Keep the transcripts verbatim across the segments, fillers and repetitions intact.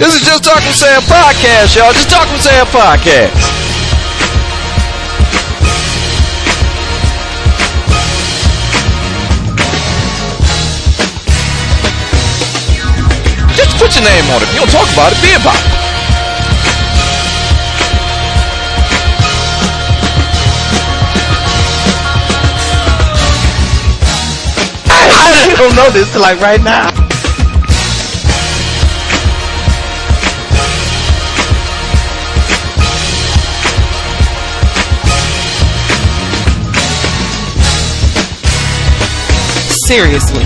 This is Just Talk with Sam podcast, y'all. Just Talk with Sam podcast. Just put your name on it. If you don't talk about it, be about it. I don't know this like right now. Seriously.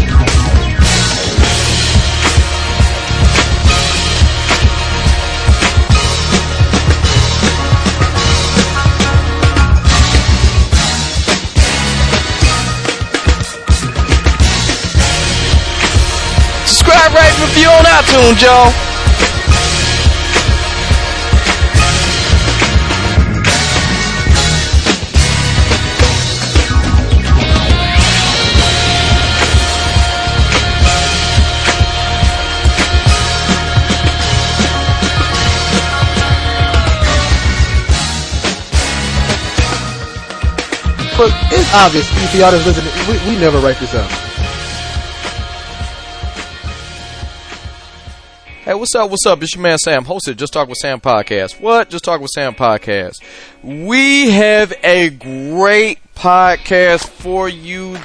Subscribe, rate, and review on iTunes, y'all. But it's obvious, if y'all that's listening, we, we never write this out. Hey, what's up, what's up? It's your man Sam, hosted Just Talk with Sam podcast. What? Just Talk with Sam podcast. We have a great podcast for you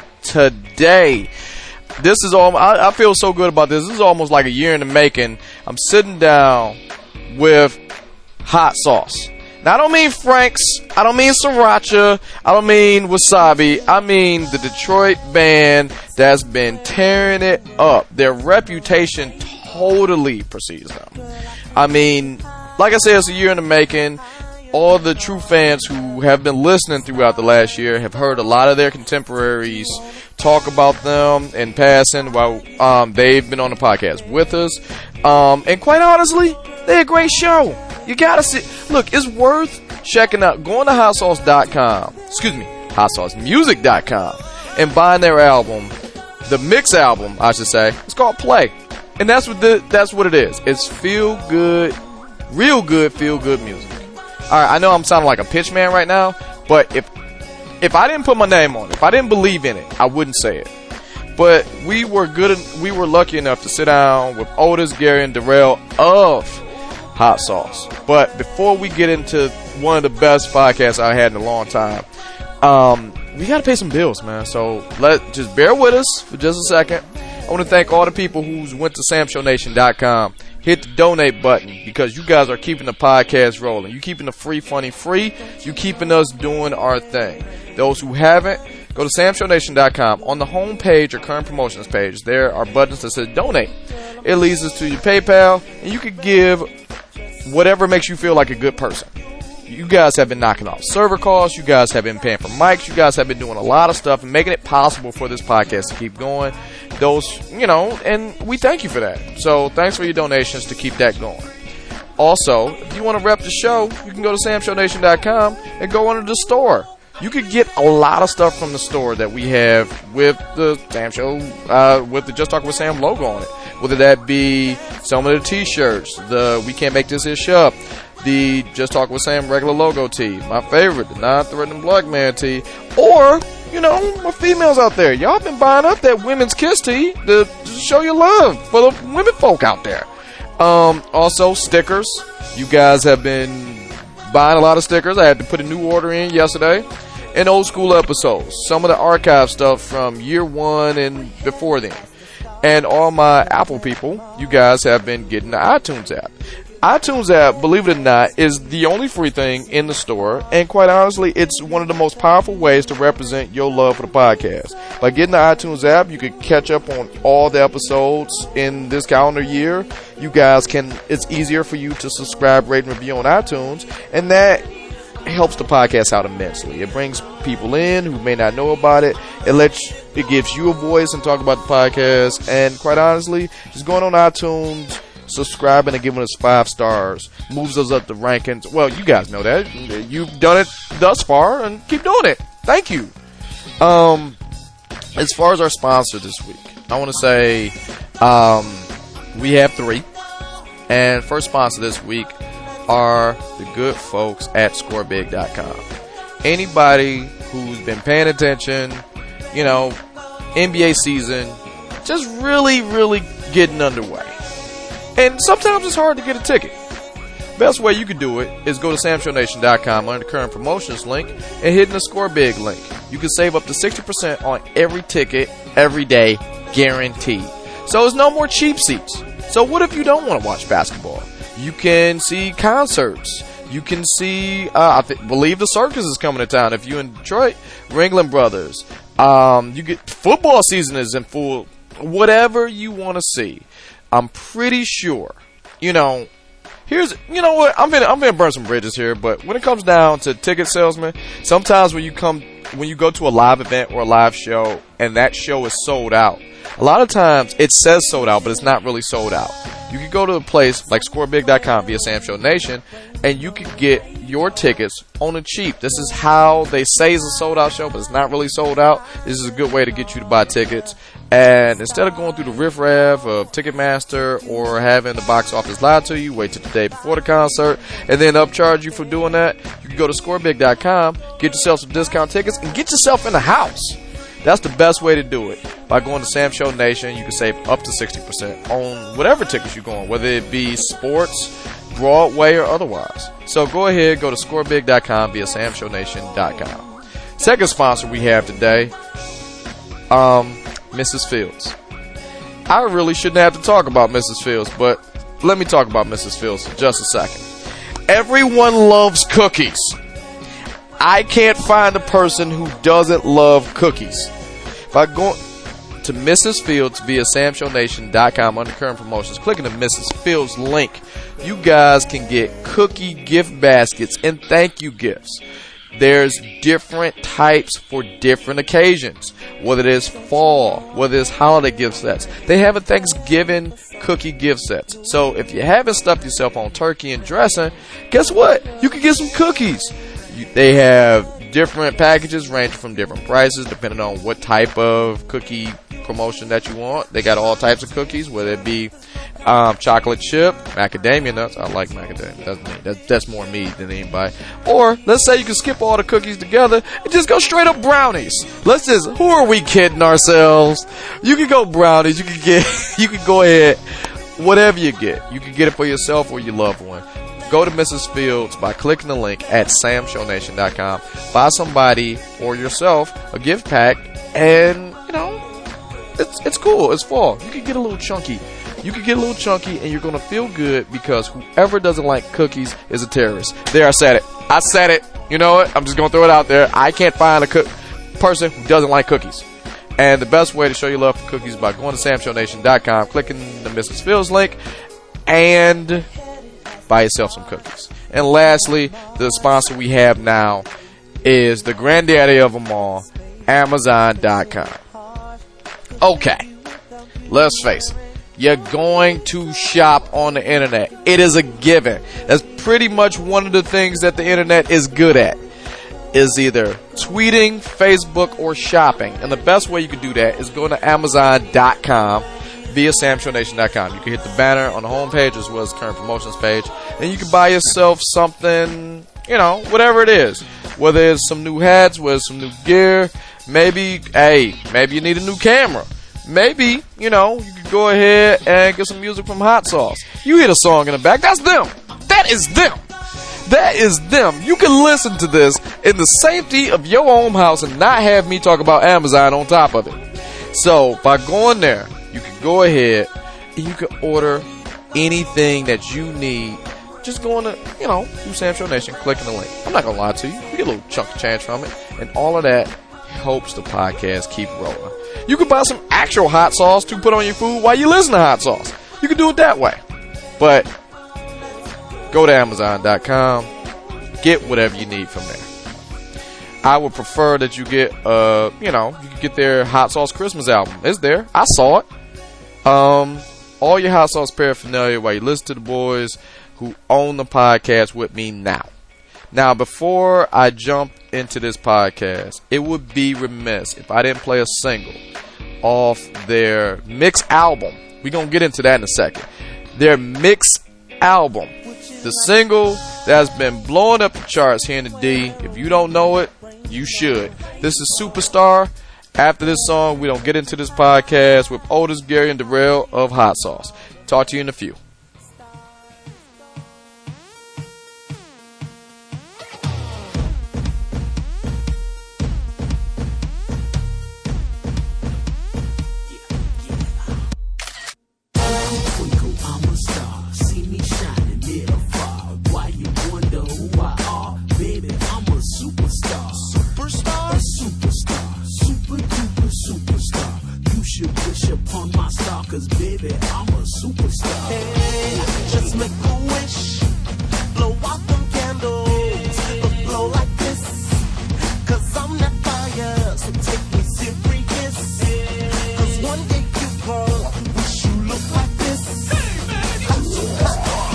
today. This is all, I, I feel so good about this. This is almost like a year in the making. I'm sitting down with hot sauce. Now, I don't mean Frank's, I don't mean Sriracha, I don't mean Wasabi, I mean the Detroit band that's been tearing it up. Their reputation totally precedes them. I mean, like I said, it's a year in the making. All the true fans who have been listening throughout the last year have heard a lot of their contemporaries talk about them in passing while um, they've been on the podcast with us. Um, and quite honestly, they're a great show. You gotta see. Look, it's worth checking out. Going to hot sauce dot com. Excuse me, hot sauce music dot com and buying their album, the mix album, I should say. It's called Play, and that's what the that's what it is. It's feel good, real good, feel good music. All right, I know I'm sounding like a pitch man right now, but if if I didn't put my name on it, if I didn't believe in it, I wouldn't say it. But we were good. We were lucky enough to sit down with Otis, Gary, and Darrell of Hot Sauce. But before we get into one of the best podcasts I had in a long time, um, we got to pay some bills, man. So let just bear with us for just a second. I want to thank all the people who went to sam show nation dot com, hit the donate button, because you guys are keeping the podcast rolling. You keeping the free funny free. You keeping us doing our thing. Those who haven't, go to sam show nation dot com. On the home page or current promotions page, there are buttons that say donate. It leads us to your PayPal, and you can give whatever makes you feel like a good person. You guys have been knocking off server costs. You guys have been paying for mics. You guys have been doing a lot of stuff and making it possible for this podcast to keep going. Those, you know, and we thank you for that. So thanks for your donations to keep that going. Also, if you want to rep the show, you can go to sam show nation dot com and go under the store. You could get a lot of stuff from the store that we have with the Sam Show, uh, with the Just Talk with Sam logo on it. Whether that be some of the t-shirts, the We Can't Make This Ish Up, the Just Talk with Sam regular logo tee, my favorite, the Non-Threatening Blood Man tee, or, you know, my females out there. Y'all been buying up that Women's Kiss tee to, to show your love for the women folk out there. Um, also, stickers. You guys have been buying a lot of stickers. I had to put a new order in yesterday. And old school episodes. Some of the archive stuff from year one and before then. And all my Apple people, you guys have been getting the iTunes app. iTunes app, believe it or not, is the only free thing in the store. And quite honestly, it's one of the most powerful ways to represent your love for the podcast. By getting the iTunes app, you can catch up on all the episodes in this calendar year. You guys can, it's easier for you to subscribe, rate, and review on iTunes. And that helps the podcast out immensely. It brings people in who may not know about it. It lets, it gives you a voice and talk about the podcast. And quite honestly, just going on iTunes, subscribing and giving us five stars moves us up the rankings. Well, you guys know that. You've done it thus far and keep doing it. Thank you. Um, as far as our sponsor this week, I want to say um, we have three. And first sponsor this week are the good folks at score big dot com. Anybody who's been paying attention, you know, N B A season, just really, really getting underway. And sometimes it's hard to get a ticket. Best way you can do it is go to sam show nation dot com under the current promotions link and hit the Score Big link. You can save up to sixty percent on every ticket, every day, guaranteed. So it's no more cheap seats. So what if you don't want to watch basketball? You can see concerts. You can see, uh, I th- believe the circus is coming to town. If you're in Detroit, Ringling Brothers. Um, you get football season is in full. Whatever you want to see, I'm pretty sure. You know, here's you know what I'm gonna I'm gonna burn some bridges here. But when it comes down to ticket salesmen, sometimes when you come when you go to a live event or a live show and that show is sold out, a lot of times it says sold out, but it's not really sold out. You can go to a place like score big dot com via Sam Show Nation, and you can get your tickets on the cheap. This is how they say it's a sold out show, but it's not really sold out. This is a good way to get you to buy tickets. And instead of going through the riffraff of Ticketmaster or having the box office lie to you, wait till the day before the concert, and then upcharge you for doing that, you can go to score big dot com, get yourself some discount tickets, and get yourself in the house. That's the best way to do it. By going to Sam Show Nation, you can save up to sixty percent on whatever tickets you're going, whether it be sports, Broadway, or otherwise. So go ahead, go to score big dot com via sam show nation dot com. Second sponsor we have today, um, Missus Fields. I really shouldn't have to talk about Missus Fields, but let me talk about Missus Fields for just a second. Everyone loves cookies. I can't find a person who doesn't love cookies. If I go to Missus Fields via sam show nation dot com under current promotions, clicking the Missus Fields link, you guys can get cookie gift baskets and thank you gifts. There's different types for different occasions, whether it is fall, whether it's holiday gift sets. They have a Thanksgiving cookie gift sets. So if you haven't stuffed yourself on turkey and dressing, guess what? You can get some cookies. You, they have different packages ranging from different prices depending on what type of cookie promotion that you want. They got all types of cookies, whether it be um, chocolate chip, macadamia nuts. I like macadamia. That's me. That's, that's more me than anybody. Or let's say you can skip all the cookies together and just go straight up brownies. Let's just, who are we kidding ourselves? You can go brownies. You can get, you can go ahead, whatever you get. You can get it for yourself or your loved one. Go to Missus Fields by clicking the link at sam show nation dot com. Buy somebody or yourself a gift pack, and you know it's it's cool. It's fall. You can get a little chunky. You can get a little chunky, and you're gonna feel good because whoever doesn't like cookies is a terrorist. There, I said it. I said it. You know what? I'm just gonna throw it out there. I can't find a co- person who doesn't like cookies. And the best way to show your love for cookies is by going to sam show nation dot com, clicking the Missus Fields link, and buy yourself some cookies. And lastly, the sponsor we have now is the granddaddy of them all, amazon dot com. Okay, let's face it. You're going to shop on the internet. It is a given. That's pretty much one of the things that the internet is good at. Is either tweeting, Facebook, or shopping. And the best way you can do that is go to amazon dot com via sam show nation dot com. You can hit the banner on the home page as well as the current promotions page, and you can buy yourself something, you know, whatever it is. Whether it's some new hats, whether it's some new gear, maybe, hey, maybe you need a new camera. Maybe, you know, you can go ahead and get some music from Hot Sauce. You hear the song in the back, that's them. That is them. That is them. You can listen to this in the safety of your own house and not have me talk about Amazon on top of it. So, by going there, you can go ahead and you can order anything that you need. Just going to, you know, through Sam Show Nation, clicking the link. I'm not going to lie to you. You get a little chunk of change from it. And all of that helps the podcast keep rolling. You can buy some actual hot sauce to put on your food while you listen to hot sauce. You can do it that way. But go to amazon dot com. Get whatever you need from there. I would prefer that you get, uh, you know, you can get their Hot Sauce Christmas album. It's there. I saw it. Um, all your Hot Sauce paraphernalia while you listen to the boys who own the podcast with me now. Now, before I jump into this podcast, it would be remiss if I didn't play a single off their mixed album. We're going to get into that in a second. Their mixed album, the single that's been blowing up the charts here in the D. If you don't know it, you should. This is Superstar. After this song, we don't get into this podcast with Otis, Gary, and Darrell of Hot Sauce. Talk to you in a few. Cause baby, I'm a superstar. Hey, just make a wish. Blow out them candles. But blow like this. Cause I'm that fire. So take me serious. Cause one day you gon' wish you look like this. I'm superstar.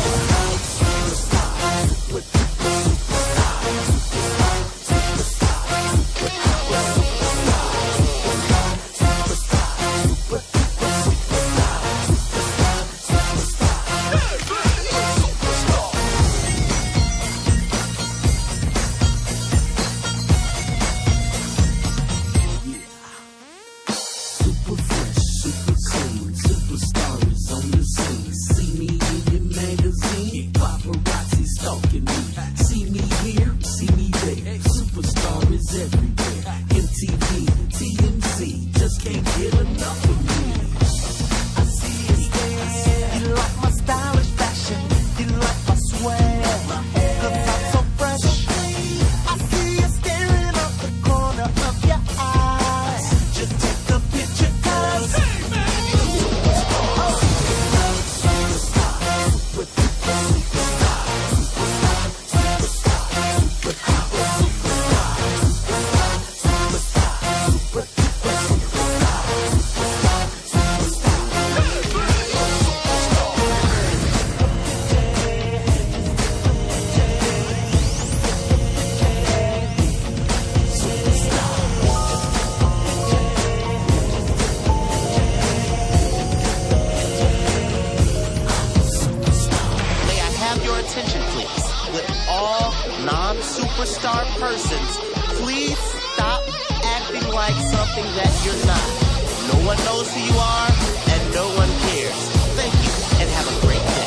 Non-superstar persons, please stop acting like something that you're not. No one knows who you are, and no one cares. Thank you, and have a great day.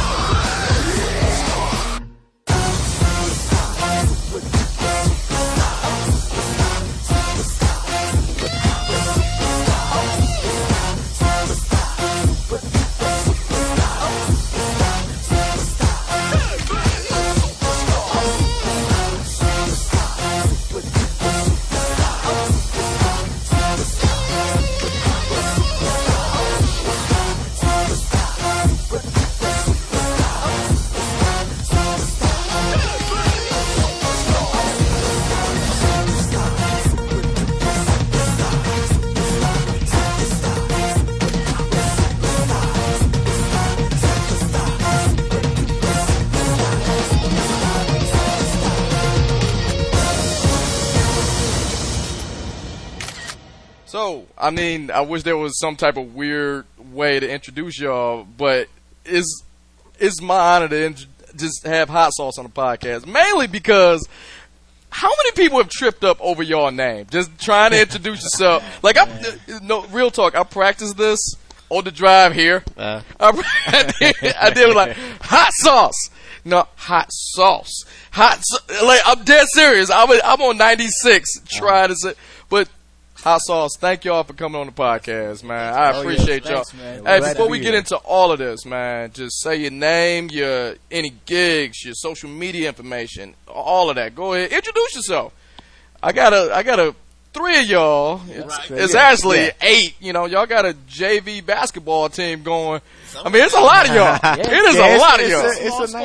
So, I mean, I wish there was some type of weird way to introduce y'all, but it's, it's my honor to int- just have Hot Sauce on the podcast. Mainly because how many people have tripped up over your name? Just trying to introduce yourself. Like, I, no, real talk, I practiced this on the drive here. Uh. I, I, did, I did like, Hot Sauce. No, Hot Sauce. Hot, like, I'm dead serious. I'm, I'm on ninety-six trying to say, but Hot Sauce, thank y'all for coming on the podcast, man. I oh, appreciate yeah. y'all. Thanks, man. Hey, Glad before be we get here. into all of this, man, just say your name, your any gigs, your social media information, all of that. Go ahead, introduce yourself. I got a, I got a three of y'all. It's, right. it's yeah. actually yeah. eight. You know, y'all got a J V basketball team going. I mean, it's a lot of y'all. Yeah. It is Yeah, a it's, lot of it's y'all. A, it's a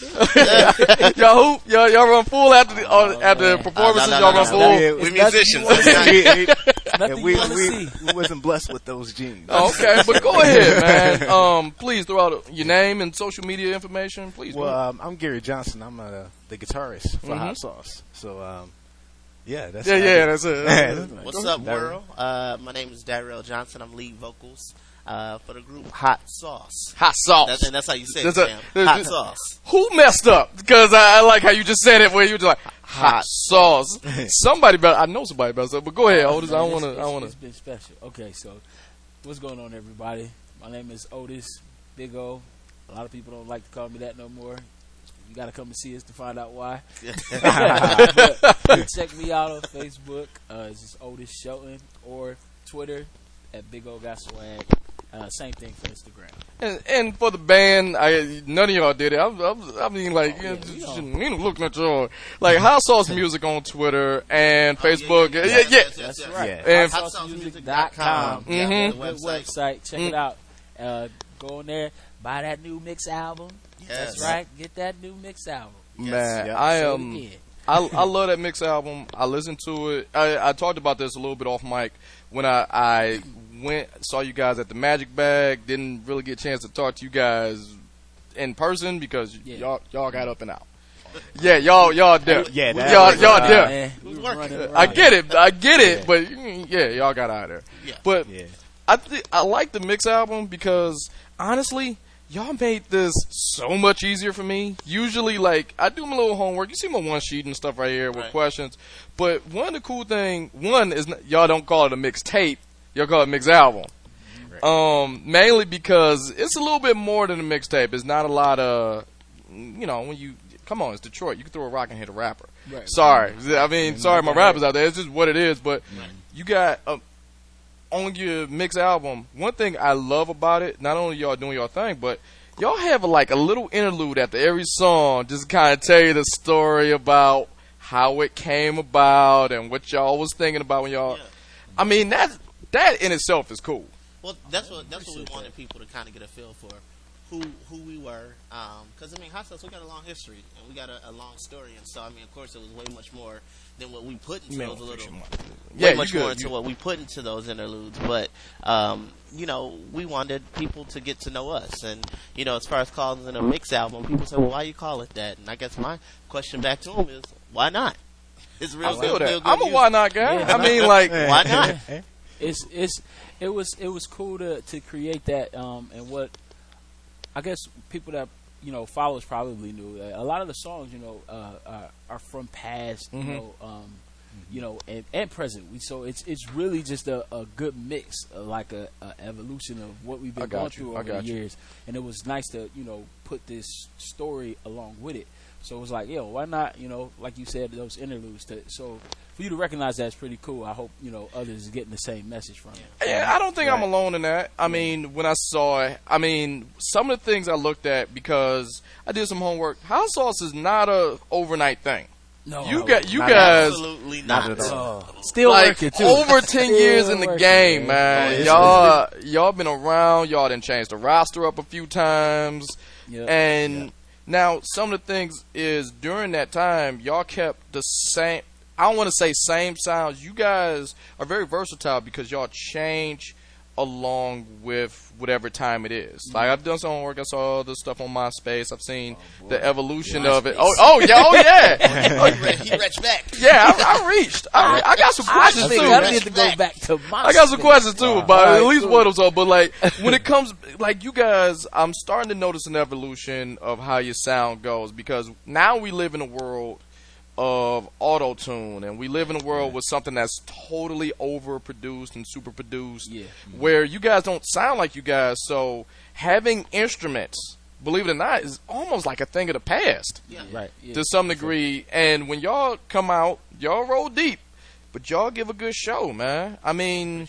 nice. y'all hoop, y'all, y'all run full after the uh, after the performances. no, no, y'all run no, full. no. Yeah, We're it's nothing musicians. you wanna see. Nothing And we, you want to we, see. we wasn't blessed with those genes. Oh, okay, but go ahead, man. Um, please throw out your name and social media information. Please. Well, um, I'm Gary Johnson. I'm uh, the guitarist for Mhm. Hot Sauce. So, um, yeah, that's yeah, I yeah, do. that's it. That's it. What's up, world? Uh, my name is Darrell Johnson. I'm lead vocals. uh, for the group Hot Sauce. Hot sauce. That's, and that's how you say There's it, a- Sam. there's Hot a- Sauce. Who messed up? Because I, I like how you just said it, where you were just like hot, Hot sauce. Somebody better. I know somebody messed up, but go ahead, Otis. I don't Man, want to. it's- I it's- want It's to. been special. Okay, so what's going on, everybody? My name is Otis, Big O. A lot of people don't like to call me that no more. You got to come and see us to find out why. But check me out on Facebook. Uh, it's just Otis Shelton, or Twitter at Big O Got Swag. Uh, same thing for Instagram. And, and for the band, I none of y'all did it. I, I, I mean, like, Oh, you yeah, know, we just, all- just, you know, looking at y'all, like Hot Sauce Music on Twitter and Facebook. Yeah, yeah, yeah. yes, That's yes. right. Yeah. And- hot sauce music dot com. Mhm. Yeah, Good the website. website. Check Mm. it out. Uh, go on there. Buy that new mix album. Yes. That's right. Get that new mix album. Man, Yep. I Say it am. again. I, I love that mix album. I listened to it. I, I talked about this a little bit off mic when I, I went saw you guys at the Magic Bag. Didn't really get a chance to talk to you guys in person because Yeah. y'all y'all got up and out. Yeah, y'all y'all there. Yeah, that y'all was, y'all uh, there. Man, we was was working. running around. I get it. I get it. But mm, yeah, y'all got out of there. Yeah. But Yeah. I th- I like the mix album because honestly, y'all made this so much easier for me. Usually, like, I do my little homework. You see my one sheet and stuff right here with Right. questions. But one of the cool thing, one is n- y'all don't call it a mixtape. Y'all call it a mix album. Um, mainly because it's a little bit more than a mixtape. It's not a lot of, you know, when you come on, it's Detroit. You can throw a rock and hit a rapper. Right. Sorry, I mean, sorry, my rappers out there. It's just what it is. But you got um, on your mix album. One thing I love about it, not only y'all doing your thing, but y'all have a, like a little interlude after every song, just kind of tell you the story about how it came about and what y'all was thinking about when y'all. Yeah. I mean, that that in itself is cool. Well, that's what that's what we wanted people to kind of get a feel for who who we were. Because I mean, Hot Sauce, we got a long history and we got a, a long story, and so I mean, of course, it was way much more than what we put into those little. Yeah, way you much good. more into You- what we put into those interludes, but um, you know, we wanted people to get to know us, and you know, as far as calling it a mix album, people say, "Well, why you call it that?" And I guess my question back to them is, "Why not?" It's real I feel good, real that. good I'm a music. why not guy. Yeah. I mean, like, Why not? It's it's it was it was cool to to create that. Um, and what I guess people that you know followers probably knew. Uh, a lot of the songs, you know, uh, are, are from past, you Mhm. know, um, you know, and, and present. We, so it's it's really just a, a good mix, uh, like a, a evolution of what we've I been got going you. through I over got the you. years. And it was nice to you know put this story along with it. So it was like, yo, why not? You know, like you said, those interludes. To, so for you to recognize that's pretty cool. I hope you know others are getting the same message from it. yeah, I don't think I'm alone in that. I mean, when I saw it, I mean, some of the things I looked at because I did some homework. House Sauce is not a overnight thing. No, You no, got you not guys Absolutely Not not. at all. Oh, still like working too. over ten years in the Still game, working, man. Oh, it's- y'all y'all been around. Y'all done changed the roster up a few times, Yeah. and now some of the things is during that time y'all kept the same. I don't want to say same sounds. You guys are very versatile because y'all change along with whatever time it is. Like I've done some homework. I saw the stuff on MySpace. I've seen the evolution of it. Oh, oh yeah, oh yeah, He re- he reached back. yeah. I, I reached. I, I got some I questions think too. I need to go back to my. I got some questions too about All at right, least cool. one of them. But like when it comes, like you guys, I'm starting to notice an evolution of how your sound goes because now we live in a world of auto tune, and we live in a world with something that's totally overproduced and super produced. Yeah. Where you guys don't sound like you guys, so having instruments, believe it or not, is almost like a thing of the past Right. Yeah. to some degree. And when y'all come out, y'all roll deep, but y'all give a good show, man. I mean,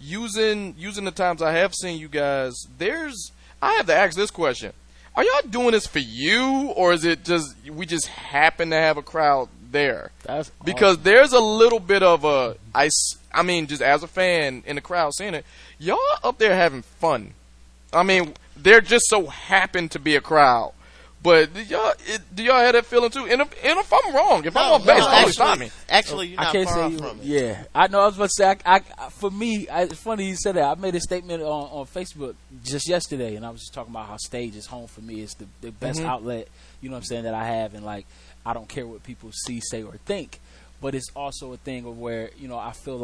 using using the times I have seen you guys, there's I have to ask this question: are y'all doing this for you, or is it just we just happen to have a crowd there? That's Because there's a little bit of a I, s- I mean, just as a fan in the crowd seeing it, y'all up there having fun. I mean, there just so happen to be a crowd. But do y'all, it, do y'all have that feeling too? And if, and if I'm wrong, if I'm on base, always stop me. Actually, you're I not can't far say off you. from it. Yeah, I know. I was about to say. I, I, for me, I, it's funny you said that. I made a statement on, on Facebook just yesterday, and I was just talking about how stage is home for me. It's the, the best Mhm. outlet. You know what I'm saying, that I have, and like I don't care what people see, say, or think. But it's also a thing of where you know I feel like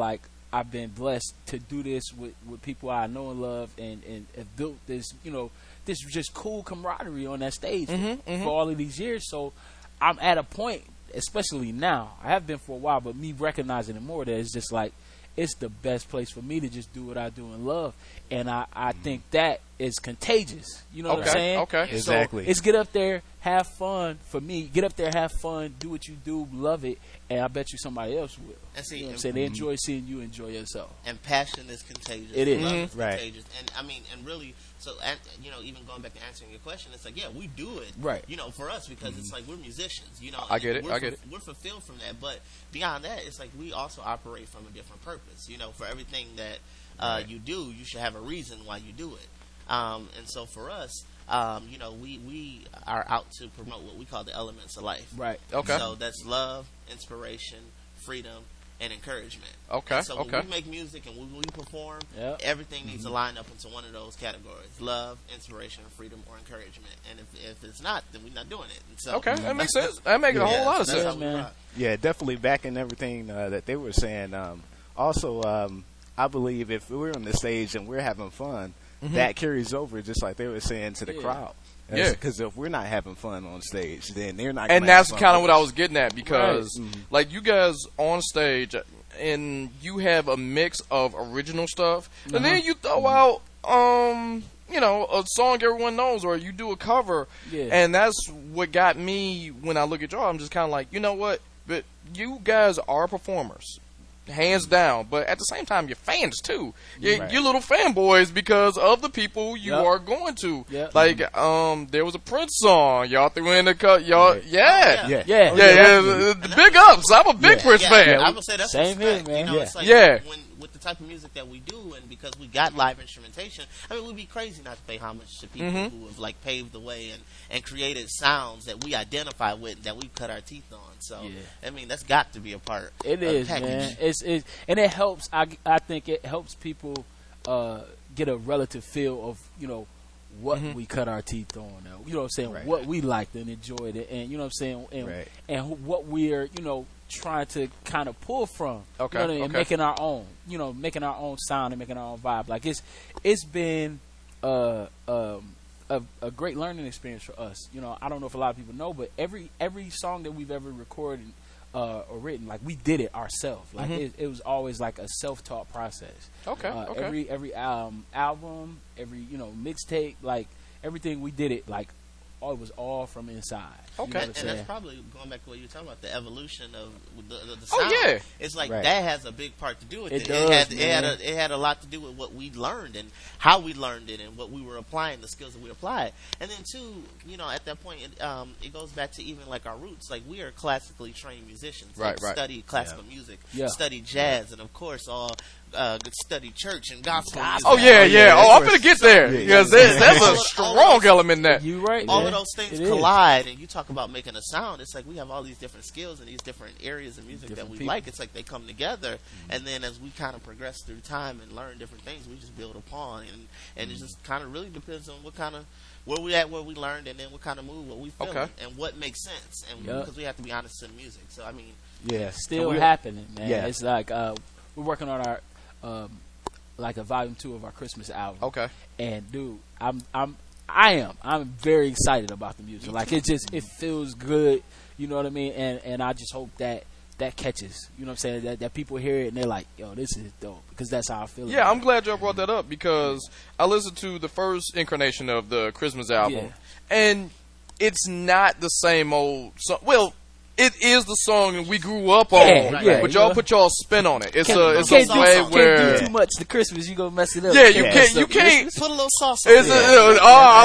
I've been blessed to do this with, with people I know and love, and, and have built this, you know, this just cool camaraderie on that stage Mm-hmm, for, mm-hmm. for all of these years. So I'm at a point, especially now, I have been for a while, but me recognizing it more, that it's just like, it's the best place for me to just do what I do in love. And I, I think that is contagious. You know what Okay, I'm saying? okay. So Exactly. it's get up there, have fun. For me, get up there, have fun, do what you do, love it, and I bet you somebody else will. And see, You know what I'm and- saying? They enjoy seeing you enjoy yourself. and passion is contagious. It is. Love Mhm. is Right. contagious. And I mean, and really, so and, you know, even going back to answering your question, it's like, yeah, we do it, Right. You know, for us because it's like we're musicians. You know, I get it, We're I get fu- it. We're fulfilled from that, but beyond that, it's like we also operate from a different purpose. You know, for everything that uh, you do, you should have a reason why you do it. Um, and so for us, um, you know, we we are out to promote what we call the elements of life. Right. Okay. So that's love, inspiration, freedom, and encouragement. Okay, And so when okay. we make music and when we perform, Yep. everything needs to line up into one of those categories: love, inspiration, freedom, or encouragement. And if, if it's not, then we're not doing it. And so Okay, that makes sense. That makes a Yeah, whole lot of that's sense. how we man. rock. Yeah, definitely backing everything uh, that they were saying. Um, also, um, I believe if we're on the stage and we're having fun, that carries over, just like they were saying to the Yeah. crowd. Yeah. Because if we're not having fun on stage, then they're not. And gonna have that's fun kind of with what I us. was getting at because, like, you guys on stage, and you have a mix of original stuff, and then you throw out, um, you know, a song everyone knows, or you do a cover, Yeah. and that's what got me when I look at y'all. I'm just kind of like, you know what? But you guys are performers. Hands down, but at the same time, you're fans too. You're, Right. you're little fanboys because of the people you Yep. are going to. Yep. Like, um, there was a Prince song y'all threw in the cut. Y'all, Right. yeah, Yeah. Yeah. yeah, yeah. the- the big ups. I'm a big Yeah. Prince Yeah, fan. I would say that's Same respect. here, man. You know, Yeah. it's like Yeah. when with the type of music that we do, and because we got live instrumentation, I mean, we'd be crazy not to pay homage to people Mhm. who have like paved the way and, and created sounds that we identify with, that we cut our teeth on. So, Yeah. I mean, that's got to be a part. It of the is, package. man. It's it, and it helps. I, I think it helps people uh, get a relative feel of, you know, what Mhm. we cut our teeth on. Now, you know what I'm saying? Right. What we liked and enjoyed it, and you know what I'm saying, and Right. and what we're, you know, trying to kind of pull from. Okay, You know what I mean? okay. Making our own. You know, making our own sound and making our own vibe. Like it's it's been uh um. A, a great learning experience for us. You know, I don't know if a lot of people know, but every every song that we've ever recorded uh, or written, like we did it ourselves. Like Mhm. it, it was always like a self-taught process. Okay, Uh, okay. Every every um, album, every you know mixtape, like everything we did it like all it was all from inside. You Okay. know what And, I'm and that's saying? probably going back to what you were talking about, the evolution of the, the, the Oh, sound. yeah. It's like Right. that has a big part to do with It it. does, it, had, it, had man. a, it had a lot to do with what we learned and how we learned it and what we were applying, the skills that we applied. And then, too, you know, at that point, it, um, it goes back to even like our roots. Like, we are classically trained musicians. Right, like, right. Studied classical music, Yeah. studied jazz, and of course, all uh, studied church and gospel music. Oh yeah, yeah. yeah, Oh, that's I'm where gonna get there yeah, because yeah. there's that's All a of- all strong of those- element in that. You right? all man. of those things It is. collide, and you talk about making a sound. It's like we have all these different skills and these different areas of music Different that we people. like. It's like they come together, and then as we kind of progress through time and learn different things, we just build upon, and and it just kind of really depends on what kind of where we at, where we learned, and then what kind of move, what we feel, Okay. and what makes sense, and Yup. because we have to be honest in music. So I mean, Yeah. Still So we're- happening, man. Yeah. It's like uh, we're working on our um, like a volume two of our Christmas album. Okay. And dude, I'm I'm I am I'm very excited about the music. Like it just it feels good, you know what I mean? And and I just hope that that catches, you know what I'm saying? That that people hear it and they're like, "Yo, this is dope," because that's how I feel. Yeah, about I'm it. glad y'all brought that up because I listened to the first incarnation of the Christmas album, Yeah. and it's not the same old song. Well, it is the song we grew up on, Yeah, yeah, but you y'all know. put y'all spin on it. It's Can't- a it's can't a do- way can't where do too much to Christmas, you gonna mess it up. yeah, you Yeah. can't you can't. put a little sauce on It's it. a, oh,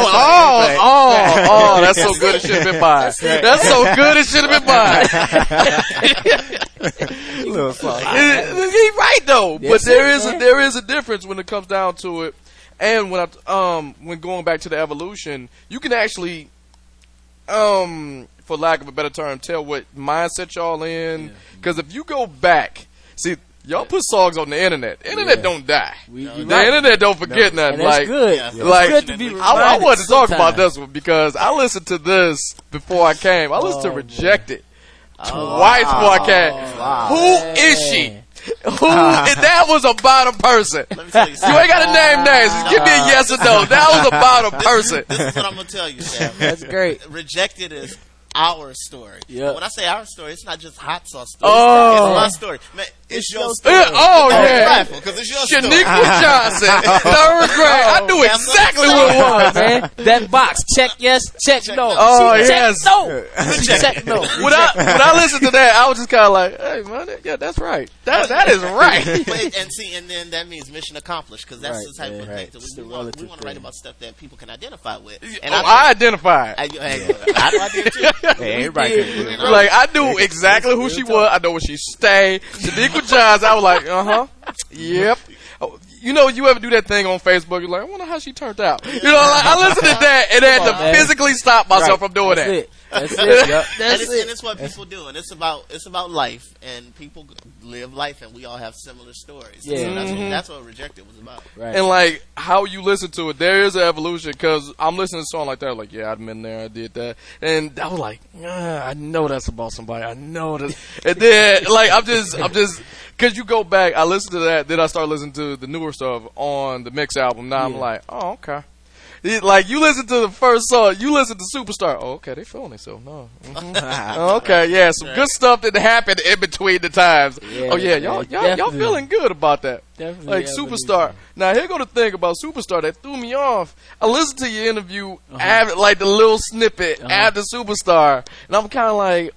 oh, oh, oh, that's so good it should have been mine. That's so good it should have been mine. Little sauce. He's right though, but Yes, there sir, is a, man. there is a difference when it comes down to it. And when I, um when going back to the evolution, you can actually, um for lack of a better term, tell what mindset y'all in. Because if you go back, see. Y'all put songs on the internet. The internet Yeah. don't die. We, you The right. internet don't forget nothing. And that's like, good. Yeah. It's Like, good to be I, I reminded wanted to talk about sometimes. this one because I listened to this before I came. I listened Oh, to Rejected twice before I came. wow. Who is she? Man. Who? That was about a person. Let me tell you You something. ain't got to name names. Just give me a yes or no. That was about a person. This is what I'm gonna tell you, Sam. That's great. Rejected is our story. Yeah. When I say our story, it's not just hot sauce story. Oh. It's my story. Man, it's, It's your your story. Yeah, oh, yeah. Because it's your story. Shaniqua Johnson, third grade. I knew That's what exactly I'm what it saying. was. Man, that box. Check yes, check, Check no. no. Oh, She yes. Check no. She check no. When I when I listened to that, I was just kind of like, "Hey, man, that- yeah, that's right. That that is right." But, and see, and then that means mission accomplished because that's Right, the type yeah, of right. thing that It's we, the we want. We relative want to write thing. about stuff that people can identify with. Oh, And I identified. I, I, I, I did too. Hey, everybody did. can do it. Like I knew exactly who she was. I know where she stayed. Shaniqua Johnson. I was like, uh huh, yep. Oh, you know, you ever do that thing on Facebook? You're like, I wonder how she turned out. You know, like, I listened to that and had to on, man. physically stop myself from doing That's that. it. That's it. Yep. And That's it's, it. and it's what people do, and it's about it's about life, and people live life, and we all have similar stories. Yeah. So that's, Mm-hmm. what, that's what Rejected was about. Right. And like how you listen to it, there is an evolution because I'm listening to a song like that, like yeah, I've been there, I did that, and I was like, ah, I know that's about somebody, I know that, and then like I'm just, I'm just, because you go back, I listen to that, then I start listening to the newer stuff on the Mix album. Now I'm Yeah. like, oh okay. It- Like you listen to the first song, you listen to Superstar. Oh, okay, they feeling themselves. No, mhm. Oh, okay, yeah, some good stuff that happened in between the times. Yeah, oh yeah, y'all, y'all, y'all definitely. feeling good about that. Definitely Like evolution. Superstar. Now here go the thing about Superstar that threw me off. I listened to your interview Uh-huh. after, like the little snippet Uh-huh. after Superstar, and I'm kind of like,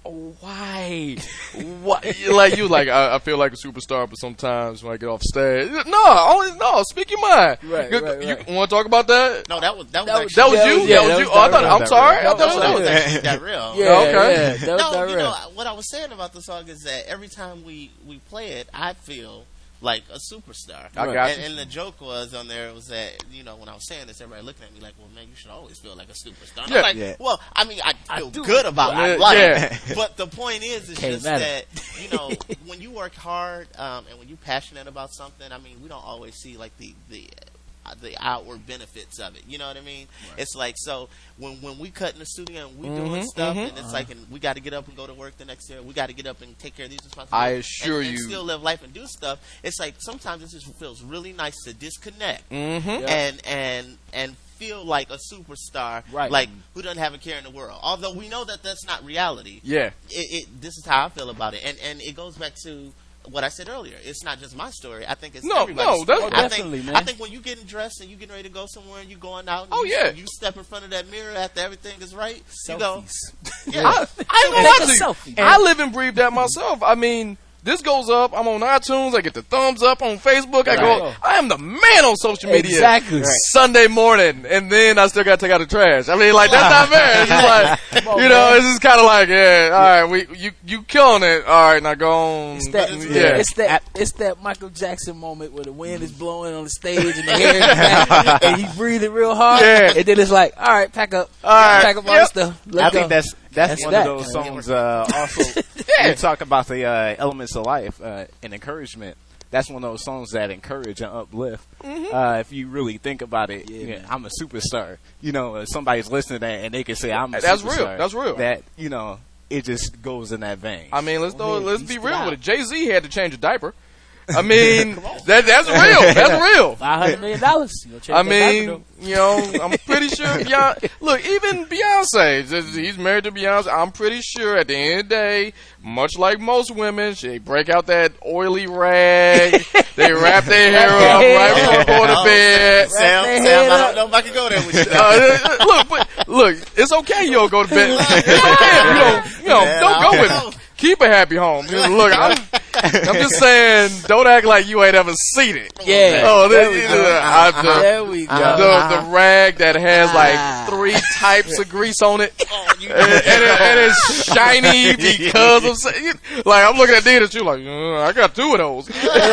why? Why? Like you, like I, I feel like a superstar, but sometimes when I get off stage, no, only no. Speak your mind. Right, you right, right. want to talk about that? No, that was that was That was- actually That was Yeah, you. yeah, that was that you. was Oh, I thought. that I'm was sorry. I that thought that it was, was that was you. actually that real. Yeah, Okay. yeah. That was No, that you real. know what I was saying about the song is that every time we we play it, I feel like a superstar. I got and, you. and the joke was on there was that you know when I was saying this, everybody looking at me like, "Well, man, you should always feel like a superstar." And Yeah. I'm like, Yeah. well, I mean, I feel do. good about my Yeah, life, yeah. but the point is, is Can't just matter. that you know when you work hard um, and when you're passionate about something. I mean, we don't always see like the the uh, the outward benefits of it. You know what I mean? It's like so when when we cut in the studio and we doing stuff, and it's like and we got to get up and go to work the next day. We got to get up and take care of these responsibilities. I assure and, and you. still live life and do stuff. It's like sometimes it just feels really nice to disconnect Mm-hmm. and and and feel like a superstar, Right. like who doesn't have a care in the world. Although we know that that's not reality. Yeah. It, it this is how I feel about it, and and it goes back to what I said earlier. It's not just my story. I think it's No, everybody's no, that's- story. Oh, I definitely, think, man. I think when you getting dressed and you getting ready to go somewhere and you going out, and Oh, you, yeah. you step in front of that mirror after everything is right. You go, Selfies. yeah, I, I ain't Take gonna a lie to you. selfie. I live and breathe that myself. I mean, this goes up. I'm on iTunes. I get the thumbs up on Facebook. I go. Right. I am the man on social media. Exactly. Right. Sunday morning, and then I still got to take out the trash. I mean, like that's not fair. It's just like Come on, you know, man. it's just kind of like yeah. All right, we you you killing it. All right, now go on. It's that, yeah. it's that, it's that Michael Jackson moment where the wind is blowing on the stage and the hair is back, and he's breathing real hard. Yeah. And then it's like, all right, pack up, All right. pack up all Yep. the stuff. Let's I go. think that's that's, That's one that. of those songs. Uh, also, Yeah. you talk about the uh, elements of life uh, and encouragement. That's one of those songs that encourage and uplift. Uh, if you really think about it, Yeah, yeah, man. I'm a superstar. You know, uh, somebody's listening to that and they can say I'm a That's real. superstar. That's real. That you know, it just goes in that vein. I mean, let's throw, yeah, let's you be spit real out. with it. Jay Z had to change a diaper. I mean, that that's real. That's real. Five hundred million dollars. I mean, you know, I'm pretty sure. Beyonce, look, even Beyonce, he's married to Beyonce. I'm pretty sure at the end of the day, much like most women, they break out that oily rag, they wrap their hair up right before the bed. Sam, their Sam, head I up. don't know if I can go there with you. Uh, look, but look, it's okay. You don't go to bed. It's okay. You don't, you know, Man, don't I go don't with know. it. Keep a happy home. Look, I'm, I'm just saying, don't act like you ain't ever seen it. Yeah. Oh, there this, we go. uh, I, the, There we go. the, the rag that has Ah. like three types of grease on it, Oh, you and, and, it, and it's shiny because of sa- like I'm looking at Dina, she like uh, I got two of those.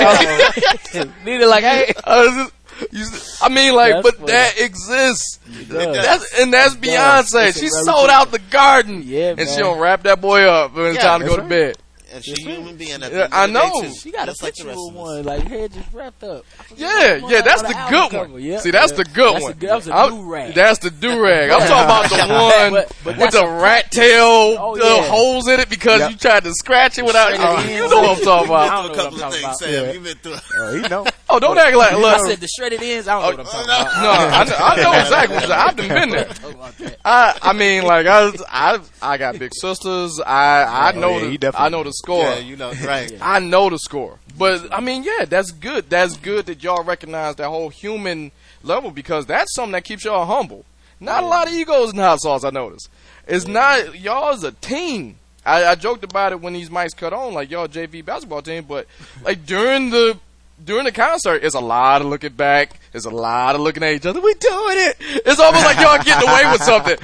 Neither like, hey, I, was just- you s- I mean, like, That's but funny. that exists. does. That's and that's does. Beyonce. It's a She relative- sold out the garden, Yeah, and man. she don't wrap that boy up when it's Yeah, time to go that's to bed. and she's a human being. At the Yeah, end I of the day, know. too, She got a just like the picture rest of of us. one, like hair just wrapped up. I forget Yeah, what yeah, one that's on the album good cover. one. Yeah, See, that's yeah. the good That's one. A, that was a I'm- do rag. That's the do rag. I'm talking about the one But- but with that's the a rat tail Oh, uh, yeah. holes in it because Yep. you tried to scratch it without. Shredded Oh, ends. you know what I'm talking I about. don't A know couple what I'm of things, talking Sam. Yeah. You've been through. Oh, he know. Oh, don't act like. I Look, said the shredded ends. I don't know what I'm talking no. about. no, I know, I know exactly what you're saying. I've done been there. Talk about that. I, I mean, like I, was- I, I got big sisters. I, I Oh, know yeah, he the, definitely I know the score. Yeah, you know, right. I know the score. But I mean, yeah, that's good. That's good that y'all recognize that whole human level because that's something that keeps y'all humble. Not a lot of egos in hot sauce. I noticed. It's not y'all as a team. I, I joked about it when these mics cut on, like y'all J V basketball team. But like during the during the concert, it's a lot of looking back. There's a lot of looking at each other. We doing it. It's almost like y'all getting away with something.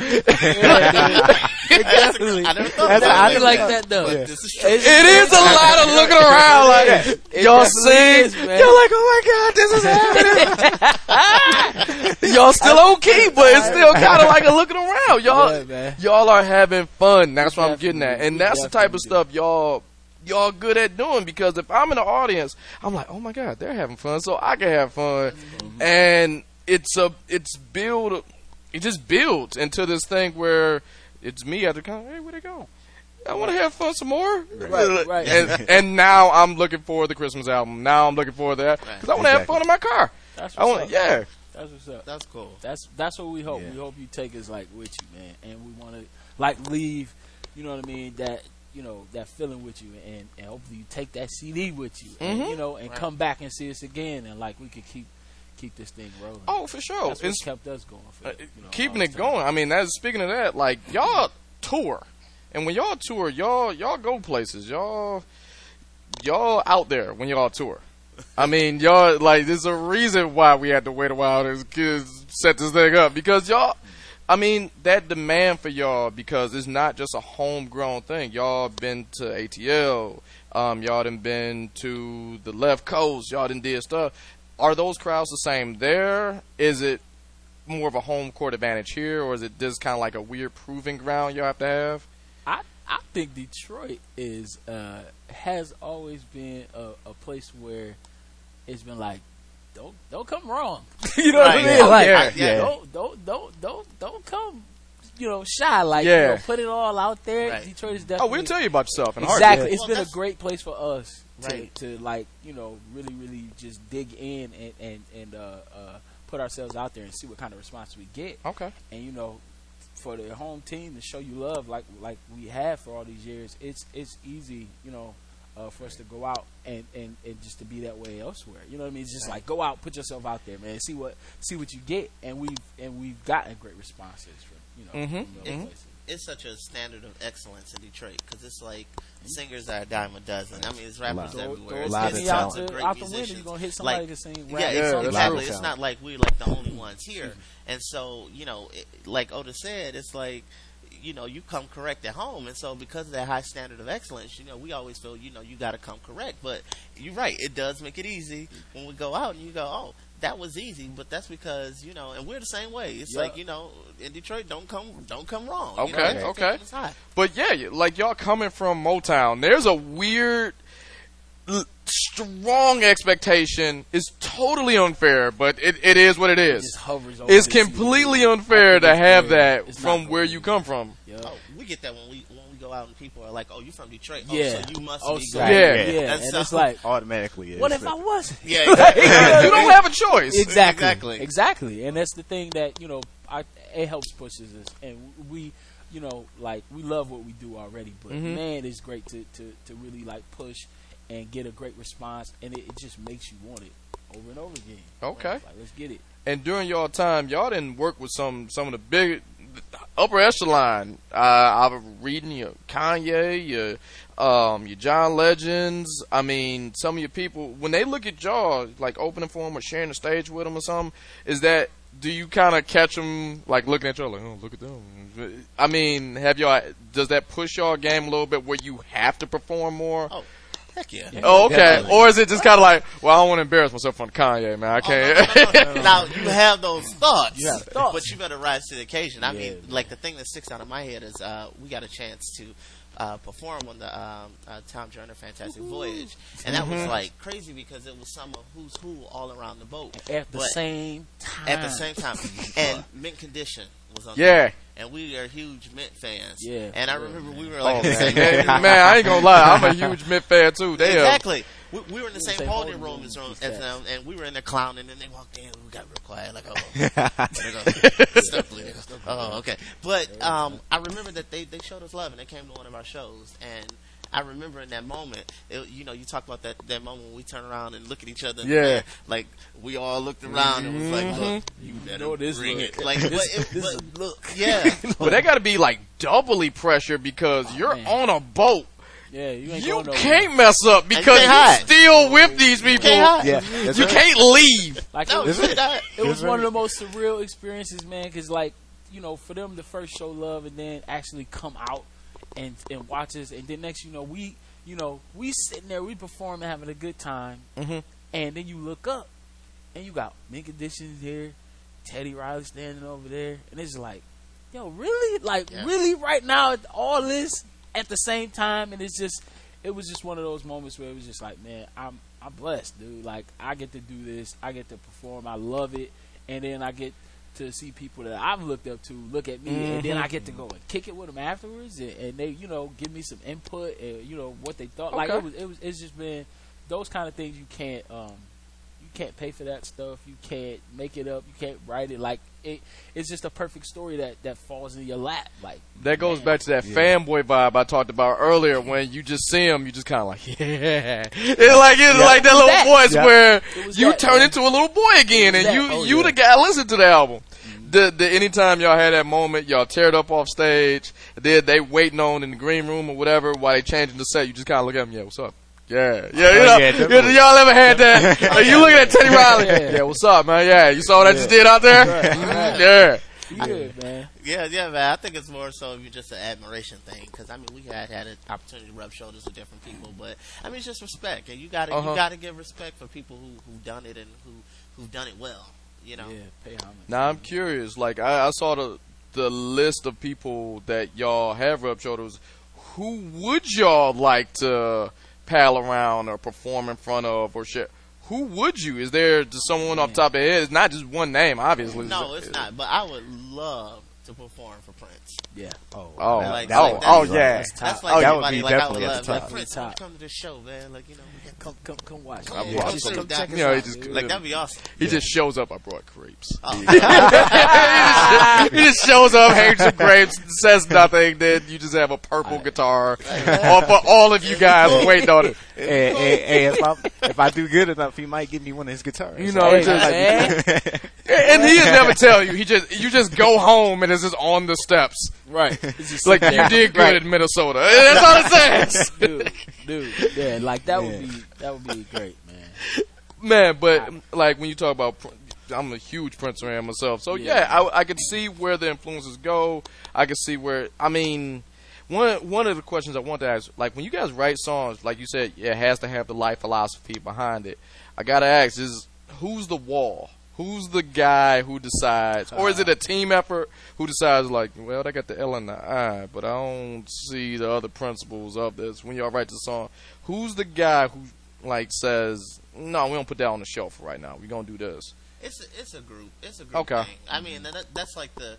Definitely. I never thought That's about I it feel like like that. that though. But this is true. It's- It is a lot of looking around, like It y'all definitely sing. is, man. You're like, oh my god, this is happening. Y'all still on key, but it's still kind of like a looking around. Y'all, Yeah, man. y'all are having fun. That's what I'm getting at, Definitely. and that's the type of Definitely. stuff y'all. Y'all good at doing because if I'm in the audience, I'm like, oh my god, they're having fun, so I can have fun, Mm-hmm. and it's a, it's build, it just builds into this thing where it's me at the con. Hey, where they go? I want to have fun some more. Right, right. And, and now I'm looking for the Christmas album. Now I'm looking for that because I want to have Exactly. fun in my car. That's I what's want, up. yeah. That's what's up. That's cool. That's that's what we hope. Yeah. We hope you take us like with you, man, and we want to like leave. You know what I mean? That you know that feeling with you, and, and hopefully you take that C D with you, and Mhm. you know, and Right. come back and see us again, and like we could keep keep this thing rolling. Oh, for sure. That's what It's kept us going. For, uh, you know, keeping all it this time. going. I mean, that's speaking of that. Like y'all tour, and when y'all tour, y'all y'all go places. Y'all y'all out there when y'all tour. I mean, y'all like there's a reason why we had to wait a while to to set this thing up because y'all. I mean, that demand for y'all because it's not just a homegrown thing. Y'all been to A T L, um, y'all done been to the left coast, y'all done did stuff. Are those crowds the same there? Is it more of a home court advantage here, or is it just kind of like a weird proving ground you have to have? I I think Detroit is uh, has always been a, a place where it's been like don't don't come wrong. You know Right, what I mean? yeah, Like yeah, yeah. don't don't don't don't don't come. You know, shy like Yeah. you know, put it all out there. Right. Detroit is Oh, definitely we'll tell you about yourself in a heartbeat. exactly. Yeah. It's Well, been a that's- great place for us to, Right. to like you know really really just dig in and and and uh, uh, put ourselves out there and see what kind of response we get. Okay. And you know, for the home team to show you love like like we have for all these years, it's it's easy, you know, uh, for us to go out and, and, and just to be that way elsewhere. You know what I mean? It's just like go out, put yourself out there, man. See what see what you get, and we've and we've gotten great responses from you know Mhm, from those mhm. places. It's such a standard of excellence in Detroit because it's like singers are a dime a dozen. I mean, it's rappers Lot. everywhere. Throw It's, lot it's of Kenny out, tons of to, great out the window, musicians. you're gonna hit somebody Like, that can sing Yeah, rap. it's, Yeah, that's exactly. true. It's not like we're like the only ones here. And so, you know, it, like Oda said, it's like, you know, you come correct at home. And so because of that high standard of excellence, you know, we always feel, you know, you got to come correct. But you're right. It does make it easy when we go out and you go, oh, that was easy. But that's because, you know, and we're the same way. It's Yeah. like, you know, in Detroit, don't come don't come wrong. You know, Okay, the okay. expectations high. But yeah, y- like y'all coming from Motown, there's a weird, l- strong expectation. It's totally unfair, but it, it is what it It is. just hovers over It's the completely city. unfair I to think it's have fair. that It's not from where gonna you be. come from. Yeah. Oh, we get that when we when we go out and people are like, "Oh, you from Detroit? Yeah. Oh, so you must Oh, be so- good." Yeah. yeah. And And so- it's like, Automatically, yeah. what it's if I fair. wasn't? Yeah, exactly. you don't have a choice. Exactly. Exactly. Exactly. And that's the thing that, you know, I, it helps pushes us. And we, you know, like, we love what we do already. But, Mhm. man, it's great to, to, to really, like, push and get a great response. And it, it just makes you want it over and over again. Okay. Like, let's get it. And during your time, y'all didn't work with some some of the big upper echelon. Uh, I was reading your Kanye, your um, your John Legends. I mean, some of your people when they look at y'all, like opening for them or sharing the stage with them or something. Is that do you kind of catch them like looking at y'all like, oh, look at them? I mean, have y'all? Does that push y'all game a little bit where you have to perform more? Oh, heck yeah. Oh, okay. Definitely. Or is it just kind of like, well, I don't want to embarrass myself in front of Kanye, man. I Oh, can't. no, no, no, no. Now you have those thoughts, You have thoughts. but you better rise to the occasion. I Yeah, mean, man. like the thing that sticks out of my head is uh, we got a chance to uh, perform on the um, uh, Tom Joyner Fantastic Voyage, and that was like crazy because it was some of who's who all around the boat At the But same time. At the same time, and Mint Condition was on. Yeah. there. And we are huge Mint fans. Yeah. And I remember we were like Oh, in the same man. man, I ain't gonna lie. I'm a huge Mint fan too. They are- Exactly. We, we were in the We were same same holding holding room room as, them, as as cats. them, and we were in there clowning, and they walked in, and we got real quiet, like, oh, They go, "Stop, Lee." They go, oh, okay. But um, I remember that they, they showed us love, and they came to one of our shows, and I remember in that moment, it, you know, you talk about that, that moment when we turn around and look at each other, and Yeah. man, like we all looked around and was like, look, you better know this bring look. it, like, but This- it, this but, is a look. yeah, But they got to be like doubly pressured because you're man. on a boat. Yeah, you ain't You going nowhere. can't mess up because can't you're hide. still with these people. can't hide. Yeah, that's You right. can't leave. Like no, it was, it's not. it was That's one of right. the most surreal experiences, man. Because like you know, for them to first show love and then actually come out and and watch us, and then next you know we you know we sitting there, we performing, having a good time, Mhm. and then you look up and you got Mint Conditions here, Teddy Riley standing over there, and it's like, yo, really, like Yeah. really, right now, all this at the same time, and it's just. It was just one of those moments where it was just like, man, I'm I'm blessed, dude. Like I get to do this, I get to perform, I love it, and then I get to see people that I've looked up to look at me, and then I get to go and kick it with them afterwards, and, and they, you know, give me some input, and you know what they thought. Like Okay. it was, it was, it's just been those kind of things. You can't, um, you can't pay for that stuff. You can't make it up. You can't write it. Like it, it's just a perfect story that that falls in your lap. Like That goes man. back to that fanboy vibe I talked about earlier. When you just see them, you just kind of like, yeah. It's like it's like that little that. voice Yeah. where It was you that, turn man. into a little boy again, and that. you Oh, you yeah. the guy listen to the album. The, the anytime y'all had that moment, y'all tear it up off stage. Then they waiting on in the green room or whatever while they changing the set. You just kind of look at them, yeah, what's up? Yeah, yeah, you Oh, know, yeah, you- definitely. y'all ever had that? Like, you looking at Teddy Riley? Yeah. Yeah, what's up, man? Yeah, you saw what I just did out there? Mhm, yeah. You good, man. Yeah, yeah, man. I think it's more so of just an admiration thing because I mean we had had an opportunity to rub shoulders with different people, but I mean it's just respect, and you gotta Uh-huh. you gotta give respect for people who who done it and who who've done it well. You know, Yeah, pay homage. Now I'm curious. Like I, I saw the the list of people that y'all have rubbed shoulders. Who would y'all like to pal around or perform in front of or share? Who would you? Is there just someone off the top of your head? It's not just one name, obviously. no, it's not. But I would love to perform for Prince. Yeah. Oh, Oh, that- like- that oh, like would oh, be yeah. right. That's top. That's Oh, like that would everybody. be Like I would definitely at love the like top. Prince. Top. Won't you come to the show, man? Like you know, we got Come, come, come watch. I Yeah, brought just some- come check us you know, he out, just- dude. like that'd be awesome. He just shows up. I brought grapes. Oh. he, just, he just shows up, hangs some grapes, says nothing. Then you just have a purple guitar, all for all of you guys waiting on it. Hey, hey, hey, if, I, if I do good enough, he might give me one of his guitars. You know, Hey, he just, man. and he never tell you. He just you just go home and it's just on the steps. Right. It's just Like sit you there. did good in Minnesota. That's all it says. dude, dude. Yeah, like that would Yeah. be that would be great, man. Man, but like when you talk about, Prin- I'm a huge Prince fan myself. So yeah, Yeah. I, I could see where the influences go. I could see where. I mean, one one of the questions I want to ask, like when you guys write songs, like you said, yeah, it has to have the life philosophy behind it. I gotta ask, is who's the wall? Who's the guy who decides, or is it a team effort who decides? Like, well, they got the L in the I, but I don't see the other principles of this. When y'all write the song, who's the guy who like says, no, we don't put that on the shelf right now. We're gonna do this. It's a, it's a group. It's a group Okay. thing. I mean, that, that's like the.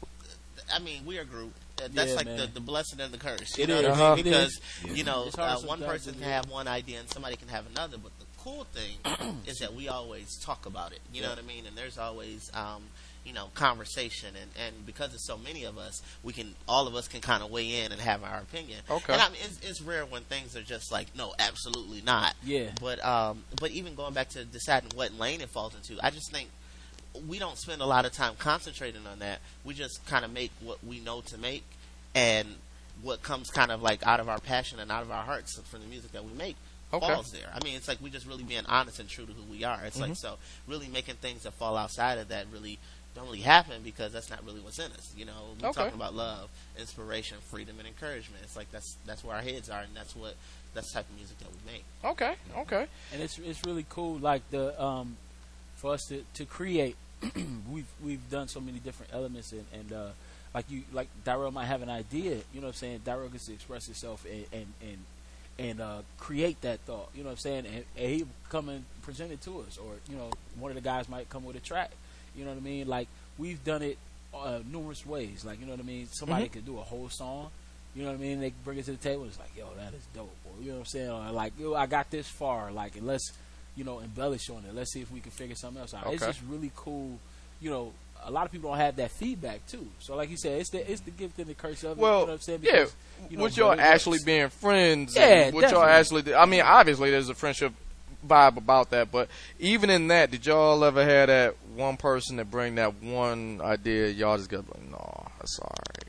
I mean, we're a group. That- That's Yeah, like the, man. the blessing and the curse. You It know is. what I Uh-huh. mean? It Because is. you know, It's hard uh, one sometimes person to can do. have one idea and somebody can have another. But the cool thing is that we always talk about it. You know what I mean? And there's always. Um, you know, conversation, and, and because there's so many of us, we can, all of us can kind of weigh in and have our opinion. Okay. And I mean, it's, it's rare when things are just like, no, absolutely not. Yeah. But, um, but even going back to deciding what lane it falls into, I just think we don't spend a lot of time concentrating on that. We just kind of make what we know to make, and what comes kind of like out of our passion and out of our hearts from the music that we make. Okay. Falls there. I mean, it's like we just really being honest and true to who we are. It's like, so really making things that fall outside of that really don't really happen because that's not really what's in us. You know, we're Okay. talking about love, inspiration, freedom, and encouragement. It's like that's that's where our heads are, and that's what that's the type of music that we make. Okay, okay. And it's it's really cool, like the um, for us to, to create. we've we've done so many different elements, and, and uh, like you like Darrell might have an idea. You know what I'm saying? Darrell gets to express himself and and and, and uh, create that thought. You know what I'm saying? And, and he come and present it to us, or you know, one of the guys might come with a track. You know what I mean? Like we've done it uh, numerous ways. Like you know what I mean? Somebody Mm-hmm. could do a whole song. You know what I mean? They bring it to the table. It's like, yo, that is dope. Or you know what I'm saying? Or like, yo, I got this far. Like, and let's, you know, embellish on it. Let's see if we can figure something else out. It's Okay. just really cool. You know, a lot of people don't have that feedback too. So, like you said, it's the it's the gift and the curse of it. Well, you know what I'm saying? yeah, Because, you know, with y'all but it actually works. being friends, Yeah, and with y'all definitely. actually, I mean, obviously there's a friendship vibe about that, but even in that, did y'all ever have that one person that bring that one idea, y'all just go like, no, that's alright.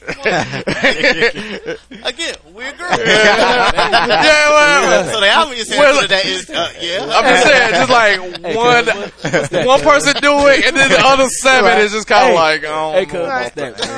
Again, we're girls. Yeah, well, So the obvious Well, answer to that is, uh, yeah. I'm just saying, just like one one person do it, and then the other seven is just kind of Hey, like, oh, Hey, cuz, what's that, man?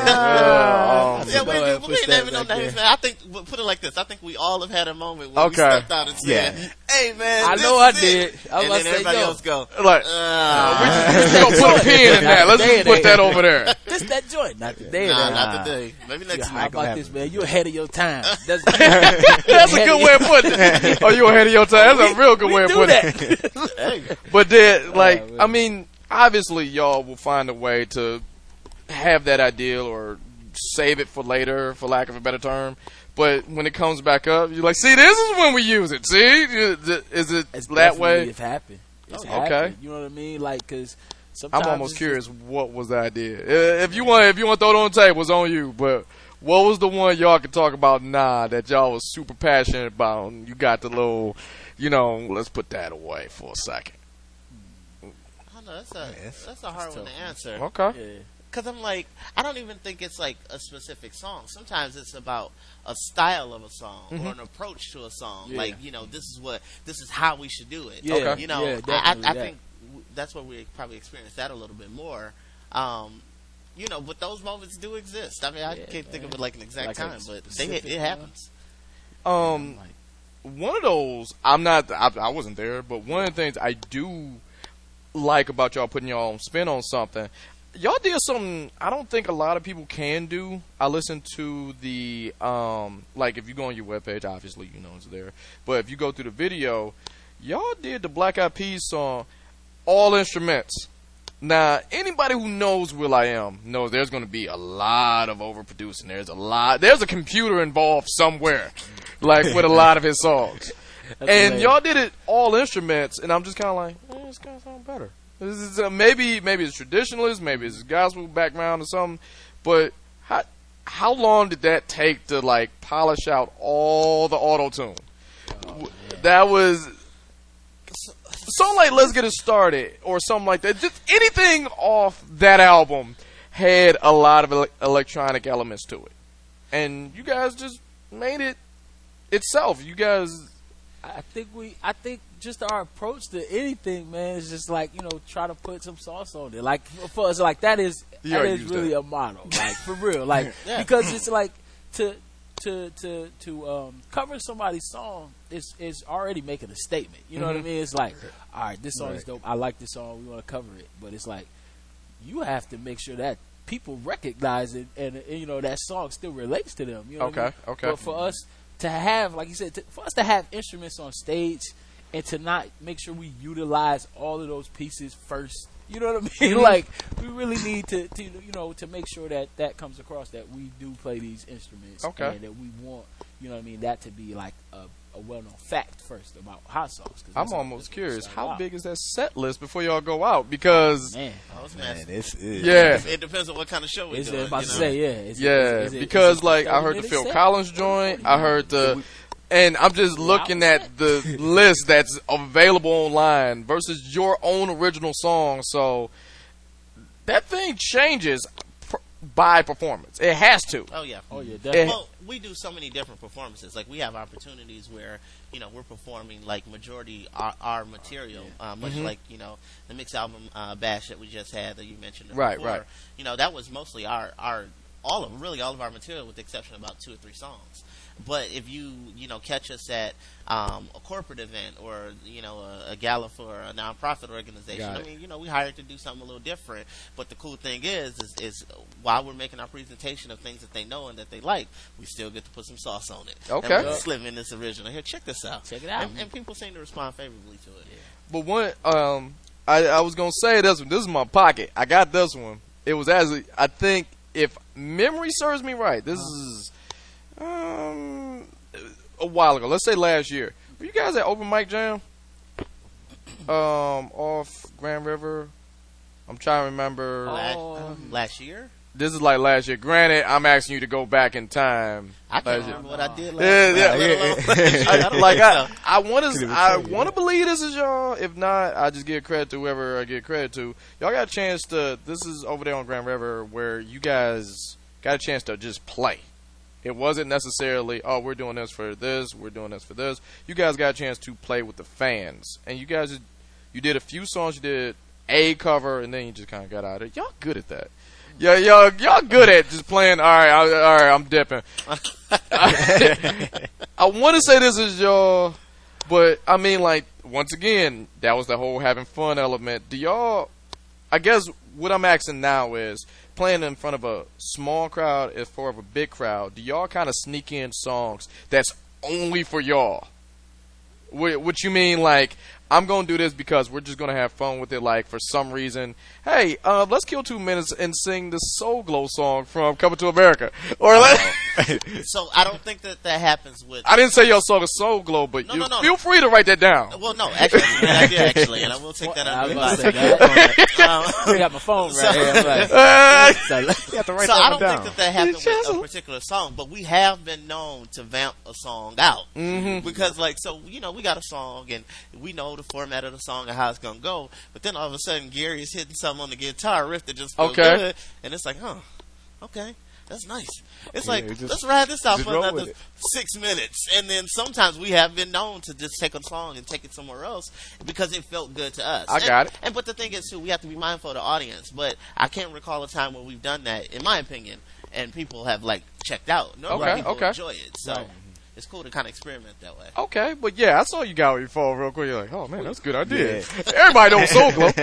uh, Yeah, we, Go ahead, we, push ain't that naming no back names, there. man. I think, we'll put it like this. I think we all have had a moment where we Okay. stepped out and said, Yeah. hey, man, I this know I is did. it. I was And about then to say, everybody yo. else go, like, uh, we just gonna put a pin in that. Let's just put that over there. This that joint, not today. nah, man. not today. Maybe Yeah, next how week. about this, man? You ahead of your time. That's, That's a good way of putting it. Oh, you ahead of your time. That's a real good we way of do putting that. it. Hey, But then, like, man. I mean, obviously, y'all will find a way to have that ideal or save it for later, for lack of a better term. But when it comes back up, you're like, see, this is when we use it. See, is it It's that definitely- way? It's happened. It's Oh, happened. okay. You know what I mean? Like, cause sometimes I'm almost it's curious. What was the idea? Uh, If you want, if you want to throw it on the table, it's on you. But what was the one y'all could talk about? Nah, that y'all was super passionate about. And you got the little, you know, let's put that away for a second. I don't know. That's a, that's a hard one to answer. Okay. Yeah. Because I'm like, I don't even think it's like a specific song. Sometimes it's about a style of a song Mm-hmm. or an approach to a song. Yeah. Like, you know, this is what, this is how we should do it. Yeah, Okay. You know, yeah, I, definitely I, I that. think w- that's where we probably experience that a little bit more. Um, you know, but those moments do exist. I mean, I Yeah, can't think man. of it like an exact Like a time, but they, specific it happens. Um, Like, one of those, I'm not, I, I wasn't there, but one of the things I do like about y'all putting your own spin on something, y'all did something I don't think a lot of people can do. I listened to the, um, like if you go on your webpage, obviously you know it's there, but if you go through the video, y'all did the Black Eyed Peas song, all instruments. Now, anybody who knows Will I Am knows there's going to be a lot of overproducing. There's a lot, there's a computer involved somewhere, like with a lot of his songs. And hilarious. y'all did it all instruments, and I'm just kind of like, eh, this kind of sound better. This is uh, maybe maybe it's traditionalist, maybe it's gospel background or something. But how how long did that take to like polish out all the auto tune? Oh, that was something like "Let's Get It Started" or something like that. Just anything off that album had a lot of ele- electronic elements to it, and you guys just made it itself. You guys. I think we, I think just our approach to anything, man, is just like, you know, try to put some sauce on it. Like for us, like that is You that already is used really that. a motto, like for real, like Yeah. because it's like to to to to um, cover somebody's song is is already making a statement. You know what I mean? It's like, all right, this song is dope. I like this song. We want to cover it, but it's like you have to make sure that people recognize it, and, and you know that song still relates to them. You know what I Okay, mean? okay. But for us to have, like you said, to, for us to have instruments on stage and to not make sure we utilize all of those pieces first, you know what I mean? Like we really need to, to, you know, to make sure that that comes across that we do play these instruments, Okay. and that we want, you know what I mean, that to be like a, a well-known fact first about hot sauce. 'cause that's I'm how- almost that's what curious. started How out. big is that set list before y'all go out? Because Man, Oh, it's Man, massive. it's, it's yeah, It depends on what kind of show we're is doing. it about you to know? say? Yeah, is it- yeah. is it- is because it like I thirty heard the minutes Phil set? Collins joint. I heard the, and I'm just looking at the list that's available online versus your own original song. So that thing changes pr- by performance. It has to. Oh, yeah. Oh yeah, Eh. definitely. Well, we do so many different performances. Like we have opportunities where you know we're performing like majority our, our material, uh, much Mm-hmm. like you know the mix album uh, bash that we just had that you mentioned Right, before. right. You know that was mostly our our all of really all of our material, with the exception of about two or three songs. But if you you know catch us at um, a corporate event or you know a, a gala for a nonprofit organization, I mean you know we hired to do something a little different. But the cool thing is, is is while we're making our presentation of things that they know and that they like, we still get to put some sauce on it. Okay. And we slip in this original. Here, check this out. Check it out. And, and people seem to respond favorably to it. But one, um, I, I was gonna say this one. This is my pocket. I got this one. It was as I think, if memory serves me right, this is um a while ago. Let's say last year. Were you guys at Open Mic Jam? Um, off Grand River. I'm trying to remember. Last, um, last year. This is like last year. Granted, I'm asking you to go back in time. I can't last remember year. what I did last Yeah, year. yeah, I, I, like I, I want Couldn't to, even I tell you want to that. believe this is y'all. If not, I just give credit to whoever I give credit to. Y'all got a chance to. This is over there on Grand River where you guys got a chance to just play. It wasn't necessarily, oh, we're doing this for this, we're doing this for this. You guys got a chance to play with the fans, and you guys, you did a few songs. You did a cover, and then you just kind of got out of it. Y'all good at that. Yeah, y'all, y'all good at just playing. All right, I, all right, I'm dipping. I, I want to say this is y'all, but I mean, like, once again, that was the whole having fun element. Do y'all? I guess what I'm asking now is playing in front of a small crowd as far of a big crowd. Do y'all kind of sneak in songs that's only for y'all? What, what you mean, like, I'm going to do this because we're just going to have fun with it, like, for some reason. Hey, uh, let's kill two minutes and sing the Soul Glow song from Coming to America. Or let So I don't think that that happens with. I didn't say y'all saw the Soul Glow, but No, you no, no. feel free to write that down. Well, no, actually, I did actually, and I will take that I under was advisement. about to say that. Um, I got my phone right So- here. I'm like, Uh, so, You have to write so that I one don't down. think that that happened with a particular song, but we have been known to vamp a song out. Mhm. Because, like, so, you know, we got a song, and we know the format of the song and how it's going to go, but then all of a sudden, Gary is hitting something on the guitar riff that just feels Okay. good, and it's like, huh, okay. That's nice. It's Yeah, like, just- let's ride this out just for roll another with it. six minutes. And then sometimes we have been known to just take a song and take it somewhere else because it felt good to us. I And- got it. And but the thing is, too, we have to be mindful of the audience. But I can't recall a time where we've done that, in my opinion, and people have, like, checked out. Normally Okay, people okay. enjoy it. So Right. it's cool to kind of experiment that way. Okay, but yeah, I saw you got on your phone real quick. You're like, oh man, that's a good idea. Everybody knows Soul Glow.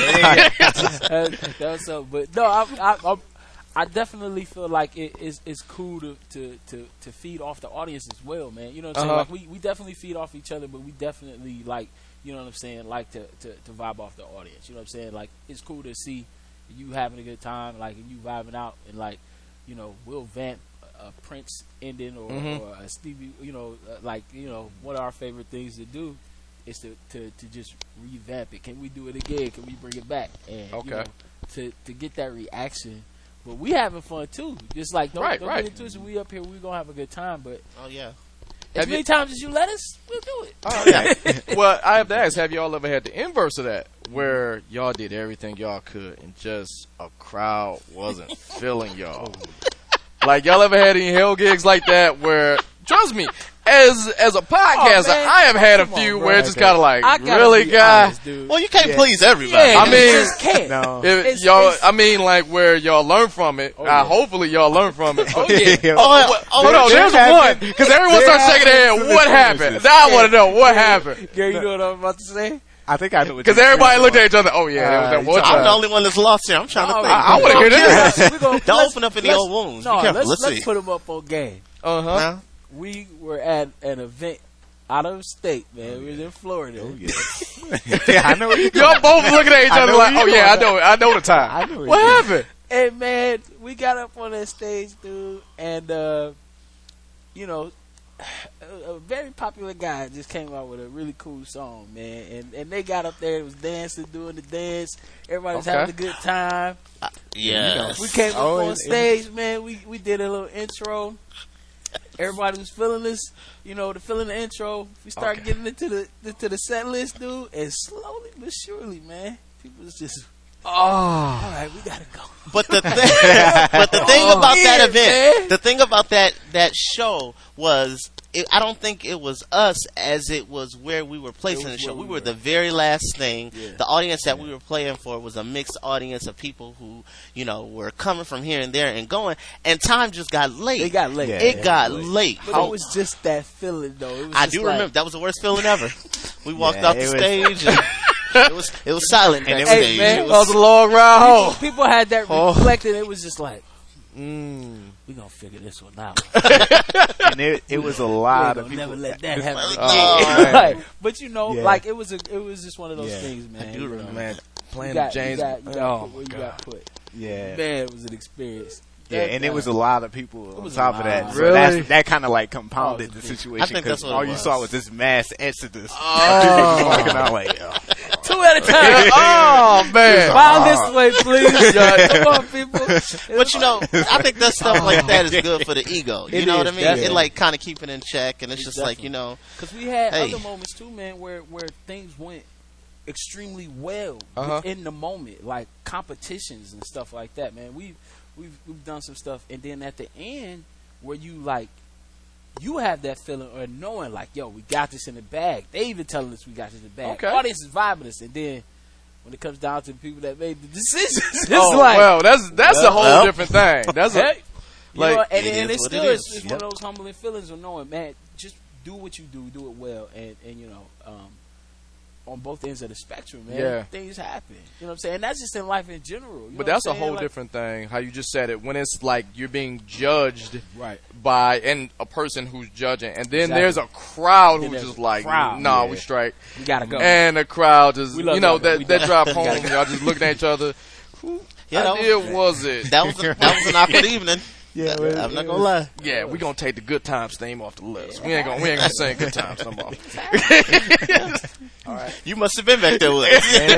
that, that was so, but no, I, I, I, I definitely feel like it is it's cool to, to, to, to feed off the audience as well, man. You know what I'm saying? Uh-huh. Like we, we definitely feed off each other, but we definitely like, you know what I'm saying, like to, to, to vibe off the audience. You know what I'm saying? Like it's cool to see you having a good time, like and you vibing out, and like, you know, we'll vamp a Prince ending or, Mhm. or a Stevie, you know, uh, like, you know, one of our favorite things to do is to, to, to just revamp it. Can we do it again? Can we bring it back? And Okay. you know, to to get that reaction. But we having fun too. Just like don't, Right, don't right. get into it. So we up here, we gonna have a good time. But Oh, yeah. as Have many you- times as you let us, we'll do it. Oh, yeah. Well, I have to ask, have y'all ever had the inverse of that, where y'all did everything y'all could and just a crowd wasn't feeling y'all? Like, y'all ever had any hell gigs like that where, trust me, as as a podcaster, Oh, man. I have had a Come on, few bro. where it's just kind of like, I gotta really, be guy? honest, dude. Well, you can't Yeah. please everybody. Yeah, I you mean- just can't. No. If It's- y'all, it's- I mean, like where y'all learn from it. Oh, uh, yeah. Hopefully, y'all learn from it. Oh yeah. Oh, well, oh, Hold on, there there's have one been- because everyone there starts have shaking their been head. some What happened? experiences. Now I want to know what happened Gary, you know what I'm about to say? I think I know what because you're everybody saying. looked at each other. Oh yeah, that was that Uh, one I'm time. the only one that's lost here. I'm trying to Oh, think. I- I wanna hear this. We gonna- Don't let's- open up any let's- old wounds. No, Be careful. let's Let's let's see. put them up on game. Uh huh. Huh? We were at an event out of state, man. We was in Florida. Oh, yeah. yeah, I know what you're Y'all both looking at each I other know like, where oh you yeah, I going. know, I know the time. I know where What you going. happened? And man, we got up on that stage, dude, and uh, you know, a, a very popular guy just came out with a really cool song, man. And and they got up there, it was dancing, doing the dance. Everybody was Okay. having a good time. Yeah. We came up Oh, on it- stage, man. We we did a little intro. Everybody was feeling this, you know, the feeling the intro. We started Okay. getting into the into the set list, dude, and slowly but surely, man, people was just, Oh, all right, we gotta go. But the thing, but the thing about that yeah, event, man. the thing about that that show was it, I don't think it was us as it was where we were placing It the was show. where We we were were. the very last thing. Yeah. The audience that we were playing for was a mixed audience of people who, you know, were coming from here and there and going. And time just got late. It got late. Yeah, It yeah, got late. late. But How- it was just that feeling, though. It was I just do like, remember that was the worst feeling ever. We walked Yeah, out the it was- stage and it was it was silent And it was- backstage. Hey, man, It That was a long ride People, home. people had that Oh. reflected. It was just like, Mm. we gonna figure this one out. and it, it was a We lot ain't of gonna people. never let that happen again. Oh, man. Right. But you know, Yeah. like it was a, it was just one of those Yeah. things, man. I do you know. remember. Man, You playing got, James. you got, you got oh, put where you God. got put. Yeah. Man, it was an experience. Yeah, That- and it that- was a lot of people on was top a of that. lot. So Really? that's, that kind of like compounded Oh, the I think situation that's because what it all you was. saw was this mass exodus. Oh. Walking out like, oh. two at a time. Oh, man. Mile this way, please. Come on, people. But you know, I think that stuff like that is good for the ego. You It know is, what I mean? definitely. It like kind of keep it in check, and it's just like Definitely. you know, Because we had Hey. other moments too, man, where where things went extremely well Uh-huh. in the moment, like competitions and stuff like that. Man, we we've we've done some stuff, and then at the end, where you like. You have that feeling or knowing like, yo, we got this in the bag. They even telling us we got this in the bag. Okay. Audience is vibing us, and then when it comes down to the people that made the decisions, it's Oh, like, well, that's that's a Well, whole well. different thing. That's a, hey, you like, know, and, it and is it's what still it it's, is. it's Yep. one of those humbling feelings of knowing, man, just do what you do, do it well, and and you know, um, on both ends of the spectrum, man, Yeah. things happen. You know what I'm saying? And that's just in life in general. You know but what that's I'm a saying? whole Like- different thing. How you just said it when it's like you're being judged right? by and a person who's judging, and then Exactly. there's a crowd Then who's there's just a like, crowd. "Nah, Yeah. we strike," We gotta go. and the crowd just, We love you know, y'all, but we that that gotta- drive we home, gotta go. y'all just looking at each other. Who Yeah, that idea was- was it? that was a, that was an awkward evening. Yeah, That- well, I'm not it gonna was- lie. Yeah, we gonna take the good times theme off the list. We ain't gonna we ain't gonna sing good times no more. You must have been back there with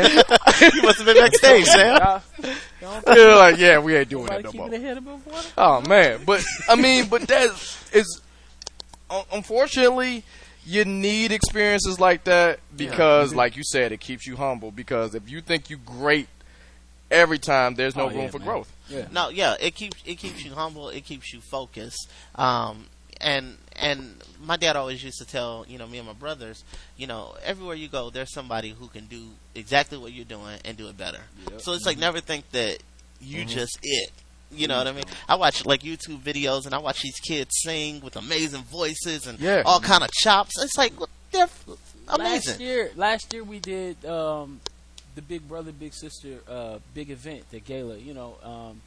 us. You must have been backstage, Sam. Y'all- y'all don't They're like, yeah, we ain't doing nobody that no keeping more. their head above water? Oh man, but I mean, but that is un- unfortunately you need experiences like that because, like you said, it keeps you humble. Because if you think you great every time, there's no Oh, room yeah, for man. growth. Yeah. No, yeah, it keeps it keeps you humble. It keeps you focused. Um, and and my dad always used to tell you know me and my brothers, you know, everywhere you go, there's somebody who can do exactly what you're doing and do it better. Yep. So it's like never think that you just it. You know what I mean? I watch like YouTube videos and I watch these kids sing with amazing voices and Yeah. all kind of chops. It's like what- they're f- Last amazing. year, last year we did um, the Big Brother Big Sister uh, big event, the gala. You know, um,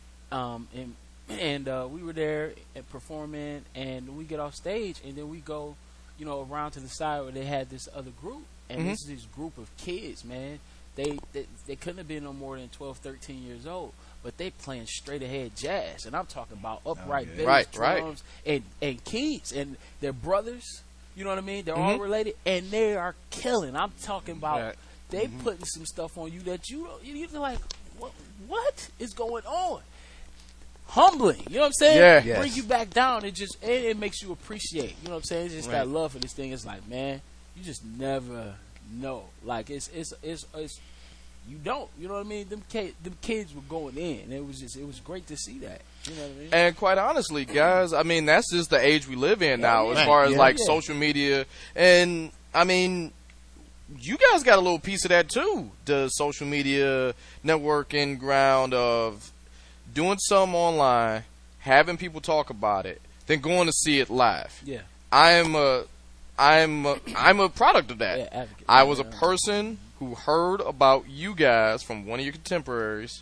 um, and and uh, we were there and performing, and we get off stage, and then we go, you know, around to the side where they had this other group, and Mhm. this is this group of kids, man. They, they they couldn't have been no more than twelve, thirteen years old, but they playing straight ahead jazz, and I'm talking about upright yeah. bass, Right, right. drums, and and keys, and they're brothers. You know what I mean? They're all Mhm. related, and they are killing. I'm talking about Right. they putting some stuff on you that you don't- you- you're like, what what is going on? Humbling, you know what I'm saying? Yeah. Yes. Bring you back down. It just it, it makes you appreciate. You know what I'm saying? It's just that Right. love for this thing. It's like, man, you just never know. Like it's it's it's, it's you don't. You know what I mean? Them kids, them kids were going in. And it was just it was great to see that. You know what I mean? And quite honestly, guys, I mean that's just the age we live in now, as yeah. far as Yeah. like Yeah. social media. And I mean, you guys got a little piece of that too. The social media networking ground of doing something online, having people talk about it, then going to see it live. yeah, I am a, I'm a, I'm a product of that. yeah. Advocate. I was a Yeah. person who heard about you guys from one of your contemporaries.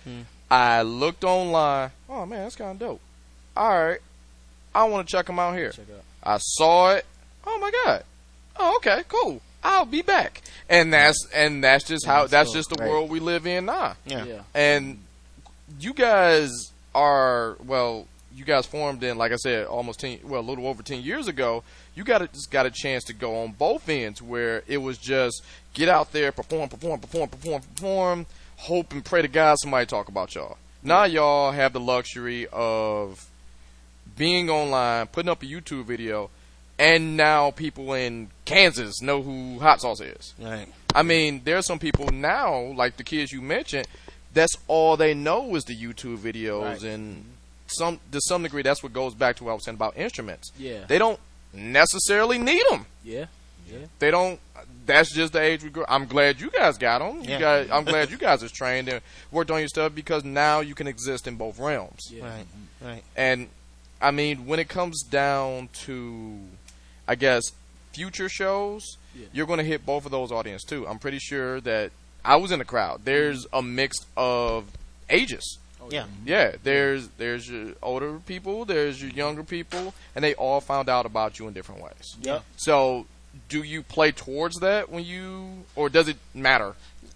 I looked online. Oh man, that's kind of dope. All right, I want to check them out here. Check it out. I saw it. Oh my god. Oh, okay, cool. I'll be back. And that's and that's just how That's that's dope. just the Right. world we live in now. Yeah. Yeah. And you guys are well. You guys formed in, like I said, almost ten, well, a little over ten years ago. You got a, just got a chance to go on both ends, where it was just get out there, perform, perform, perform, perform, perform, hope and pray to God somebody talk about y'all. Now y'all have the luxury of being online, putting up a YouTube video, and now people in Kansas know who hot sauce is. Right. I mean, there's some people now, like the kids you mentioned, that's all they know is the YouTube videos, Right. and some to some degree, that's what goes back to what I was saying about instruments. Yeah. They don't necessarily need them. Yeah, yeah. They don't. That's just the age we grow. I'm glad you guys got them. You Yeah. guys, I'm glad you guys is trained and worked on your stuff because now you can exist in both realms. Yeah. Right, right. And I mean, when it comes down to, I guess, future shows, Yeah. you're going to hit both of those audience too. I'm pretty sure that I was in the crowd. There's a mix of ages. Oh, Yeah. Yeah, there's there's your older people, there's your younger people, and they all found out about you in different ways. Yep. So, do you play towards that when you, or does it matter?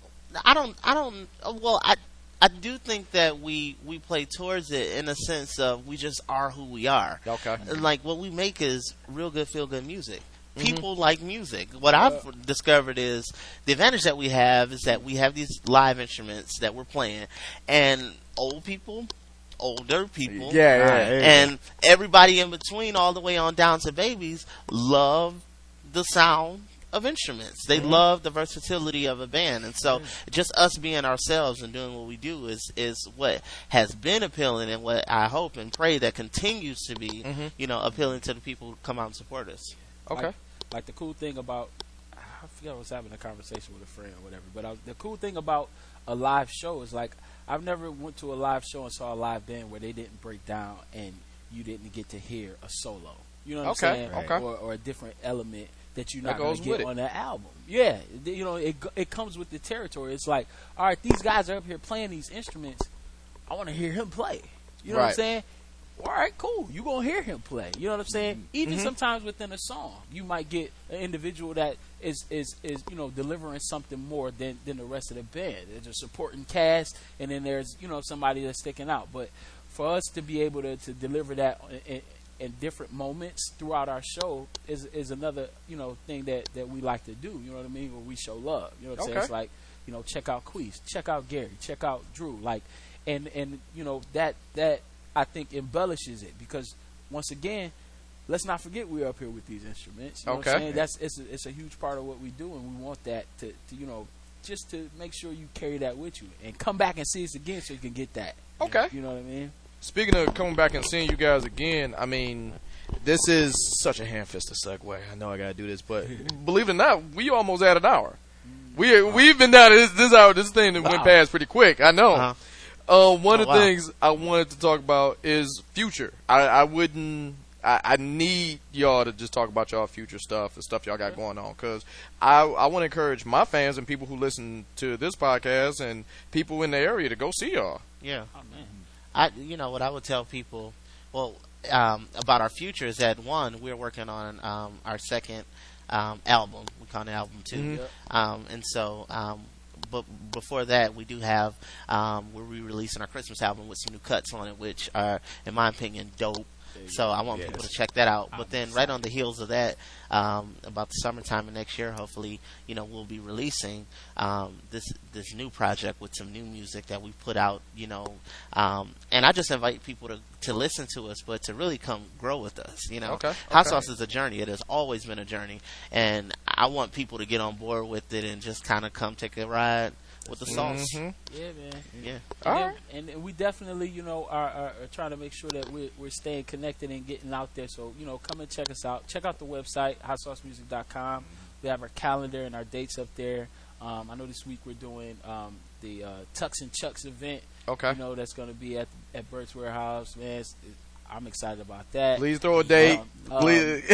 I don't. I don't. uh, Well, I. I do think that we we play towards it in a sense of we just are who we are. Okay. And, like what we make is real good, feel good music. People like music. What I've discovered is the advantage that we have is that we have these live instruments that we're playing, and old people, older people, Yeah, yeah, yeah. and everybody in between, all the way on down to babies, love the sound of instruments. They love the versatility of a band, and so just us being ourselves and doing what we do is is what has been appealing, and what I hope and pray that continues to be, you know, appealing to the people who come out and support us. Okay. Like, like the cool thing about, I forget I was having a conversation with a friend or whatever, but I, the cool thing about a live show is like I've never went to a live show and saw a live band where they didn't break down and you didn't get to hear a solo. You know what Okay, I'm saying? okay. Or, or a different element that you're That not going goes to with get it. on the album. Yeah, th- you know, it go- it comes with the territory. It's like, all right, these guys are up here playing these instruments. I want to hear him play. You know what I'm Right. saying? All right, cool. You gonna hear him play. You know what I'm saying? Even Mm-hmm. sometimes within a song, you might get an individual that is is is you know delivering something more than than the rest of the band. There's a supporting cast, and then there's you know somebody that's sticking out. But for us to be able to, to deliver that in, in different moments throughout our show is is another you know thing that, that we like to do. You know what I mean? Where we show love. You know what I'm saying? Okay. It's like you know check out Queese, check out Gary, check out Drew. Like and and you know that that. I think embellishes it because once again, let's not forget we're up here with these instruments. You know Okay. what I'm saying? That's it's a, it's a huge part of what we do, and we want that to, to you know just to make sure you carry that with you and come back and see us again so you can get that. Okay. You know what I mean? Speaking of coming back and seeing you guys again, I mean, this is such a ham-fisted segue. I know I gotta do this, but believe it or not, we almost had an hour. We we've been down to this this hour. This thing that went Wow. past pretty quick. I know. Uh-huh. Um, one Oh, of the wow. things I wanted to talk about is future. I, I wouldn't. I, I need y'all to just talk about y'all future stuff and stuff y'all got going on because I I want to encourage my fans and people who listen to this podcast and people in the area to go see y'all. Yeah. Oh man. I, you know, what I would tell people, well, um, about our future is that one, we're working on um, our second um, album. We call it album 2 Mhm. um, and so, um, but before that, we do have um, we're re-releasing our Christmas album with some new cuts on it, which are, in my opinion, dope. So I want Yes. people to check that out. But I'm then, right on the heels of that, um, about the summertime of next year, hopefully, you know, we'll be releasing um, this this new project with some new music that we put out. You know, um, and I just invite people to to listen to us, but to really come grow with us. You know, Okay, Hot okay. Sauce is a journey. It has always been a journey, and I want people to get on board with it and just kind of come take a ride with the sauce. Mhm. Yeah, man. Yeah. All And, right. then- and we definitely, you know, are, are, are trying to make sure that we're, we're staying connected and getting out there. So, you know, come and check us out. Check out the website, hot sauce music dot com. We have our calendar and our dates up there. Um, I know this week we're doing um, the uh, Tux and Chucks event. Okay. You know, that's going to be at at Burt's Warehouse. Man, it's, it, I'm excited about that. Please throw a date. Um, um, Please.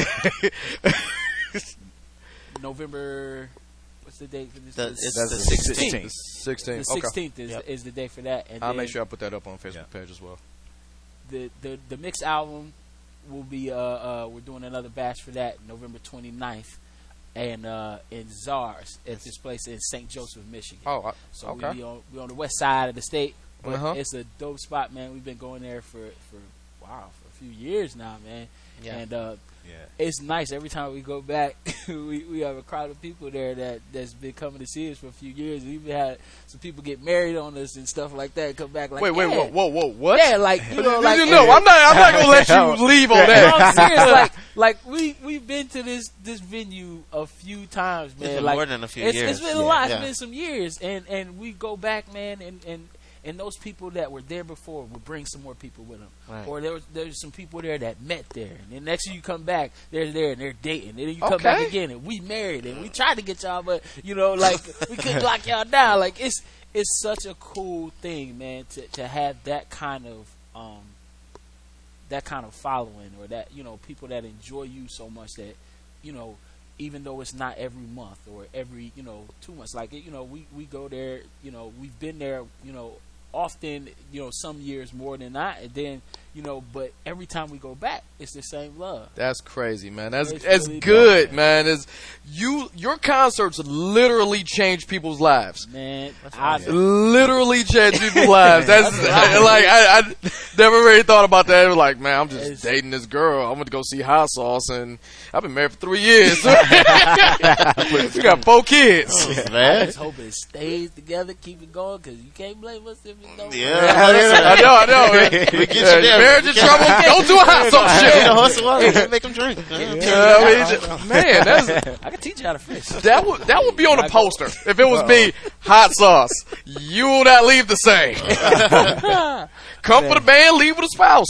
November. What's the date for this? The- The it's That's the the sixteenth. sixteenth. Sixteen. The Okay. sixteenth is, Yep. is the day for that. And I'll then make sure I put that up on Facebook Yeah. page as well. the, the the mix album will be uh, uh we're doing another batch for that November twenty-ninth and uh in Czars at this place in Saint Joseph, Michigan. Oh, I, so okay. we be on we on the west side of the state, but Uh-huh. it's a dope spot, man. We've been going there for for wow for a few years now, man. Yeah. And uh Yeah. it's nice every time we go back. we we have a crowd of people there that that's been coming to see us for a few years. We even had some people get married on us and stuff like that. Come back like Wait, wait, yeah. whoa, whoa, whoa, what? Yeah, like you know, like no, I'm not. I'm not gonna let you leave on no, that. I'm serious. Like, like we we've been to this this venue a few times, man. been like more than a few it's, years. It's been a Yeah. lot. It's Yeah. been some years, and and we go back, man, and and and those people that were there before would bring some more people with them, Right. or there was there's some people there that met there, and then next you come back, they're there and they're dating, and then you come back Okay. again and we married and we tried to get y'all, but you know, like we couldn't lock y'all down. Like it's it's such a cool thing, man, to to have that kind of um that kind of following, or that, you know, people that enjoy you so much that, you know, even though it's not every month or every, you know, two months, like, you know, we, we go there, you know, we've been there, you know, often, you know, some years more than not, and then, you know, but every time we go back, it's the same love. That's crazy, man. That's It's that's really good, dope, man. Is you your concerts literally change people's lives. Man, I, Literally change people's lives. That's like I, I never really thought about that. It was like, man, I'm just It's- dating this girl. I'm going to go see Hot Sauce, and I've been married for three years. We got four kids. I Man. just hope it stays together, keep it going, because you can't blame us if it don't. Yeah. I know, I know. Man. get you Yeah, there. marriage in trouble. Don't do a Hot Sauce Get a show. horse of water. Make them drink. Yeah, I mean, just- man, that's. I can teach you how to fish. That would that would be on the poster. If it was me, Hot Sauce, you will not leave the same. Come for the band, leave with a spouse.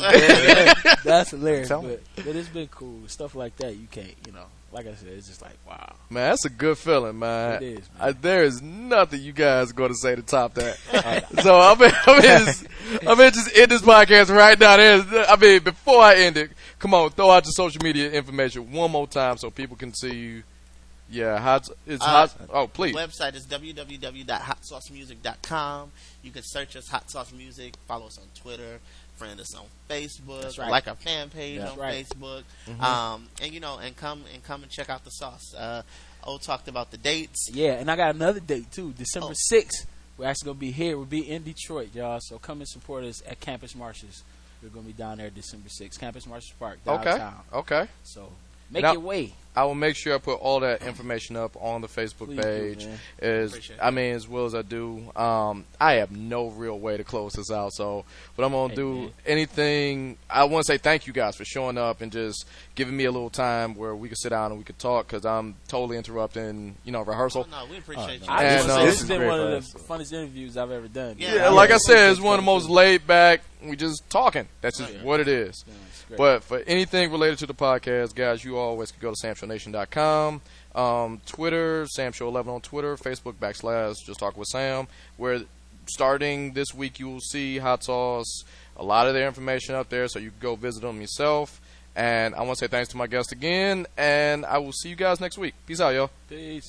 That's hilarious, Tell me. but, but it's been cool. Stuff like that, you can't, you know, like I said, it's just like, wow. Man, that's a good feeling, man. It is, man. I, there is nothing you guys are going to say to top that. So I'm in, I'm, in just, I'm in just end this podcast right now. There's, I mean, before I end it, come on, throw out your social media information one more time so people can see you. Yeah, hot. It's Uh, hot. Oh, please. Website is w w w dot hot sauce music dot com. You can search us Hot Sauce Music, follow us on Twitter, friend us on Facebook, That's right. like our fan page That's on right. Facebook, Mm-hmm. um, and you know, and come and come and check out the sauce. Uh, O talked about the dates. Yeah, and I got another date too, December Oh. sixth. We're actually gonna be here. We'll be in Detroit, y'all. So come and support us at Campus Marshes. We're gonna be down there December sixth, Campus Marshes Park, Okay. downtown. Okay. So make Now- your way. I will make sure I put all that information up on the Facebook Please do, page. man. As Appreciate it. I mean, as well as I do. Um, I have no real way to close this out. So, what I'm gonna Hey, do man. anything. I want to say thank you guys for showing up and just giving me a little time where we could sit down and we could talk, because I'm totally interrupting, you know, rehearsal. Oh, no, we appreciate you. I And, just uh, say this this has is been great one for of us. the funnest interviews I've ever done. Yeah, Yeah, Yeah, like I said, appreciate it's one of the you. most laid back. We just talking. That's just Oh, yeah. what it is. Yeah, it's great. But for anything related to the podcast, guys, you always can go to sam show nation dot com. Um, Twitter, Sam Show eleven on Twitter. Facebook backslash Just Talk with Sam. Where starting this week, you will see Hot Sauce, a lot of their information up there, so you can go visit them yourself. And I want to say thanks to my guest again, and I will see you guys next week. Peace out, y'all. Peace.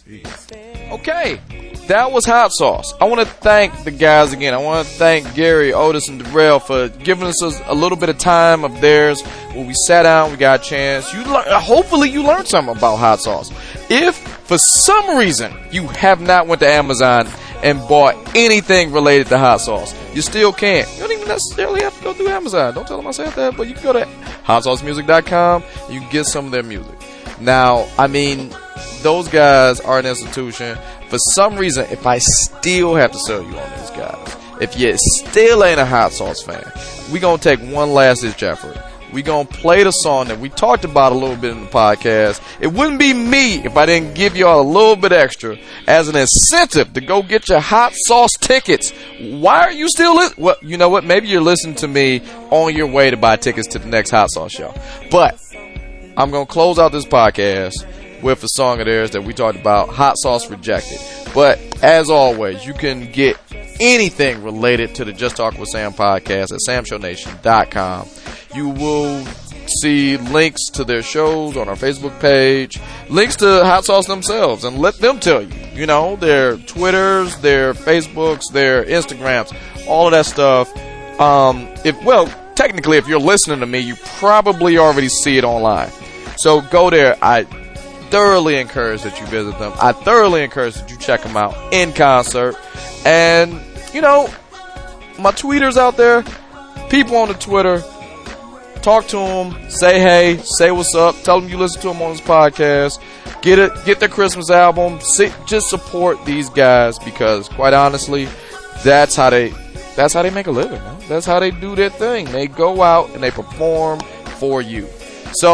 Okay, that was Hot Sauce. I want to thank the guys again. I want to thank Gary, Otis, and Darrell for giving us a little bit of time of theirs when we sat down, we got a chance. You lear- hopefully you learned something about Hot Sauce. If for some reason you have not went to Amazon and bought anything related to Hot Sauce, you still can. You don't even necessarily have to go through Amazon. Don't tell them I said that, but you can go to hot sauce music dot com. You can get some of their music. Now, I mean, those guys are an institution. For some reason, if I still have to sell you on these guys, if you still ain't a Hot Sauce fan, we going to take one last ditch effort. We going to play the song that we talked about a little bit in the podcast. It wouldn't be me if I didn't give y'all a little bit extra as an incentive to go get your Hot Sauce tickets. Why are you still listening? Well, you know what? Maybe you're listening to me on your way to buy tickets to the next Hot Sauce show. But I'm going to close out this podcast with a song of theirs that we talked about, Hot Sauce Rejected. But as always, you can get anything related to the Just Talk with Sam podcast at sam show nation dot com. You will see links to their shows on our Facebook page, links to Hot Sauce themselves, and let them tell you, you know, their Twitters, their Facebooks, their Instagrams, all of that stuff. Um, if well, technically, if you're listening to me, you probably already see it online. So go there. I thoroughly encourage that you visit them. I thoroughly encourage that you check them out in concert. And, you know, my tweeters out there, people on the Twitter, talk to them, say hey, say what's up, tell them you listen to them on this podcast, get it, get their Christmas album, see, just support these guys, because quite honestly, that's how they, that's how they make a living, man. That's how they do their thing. They go out and they perform for you. So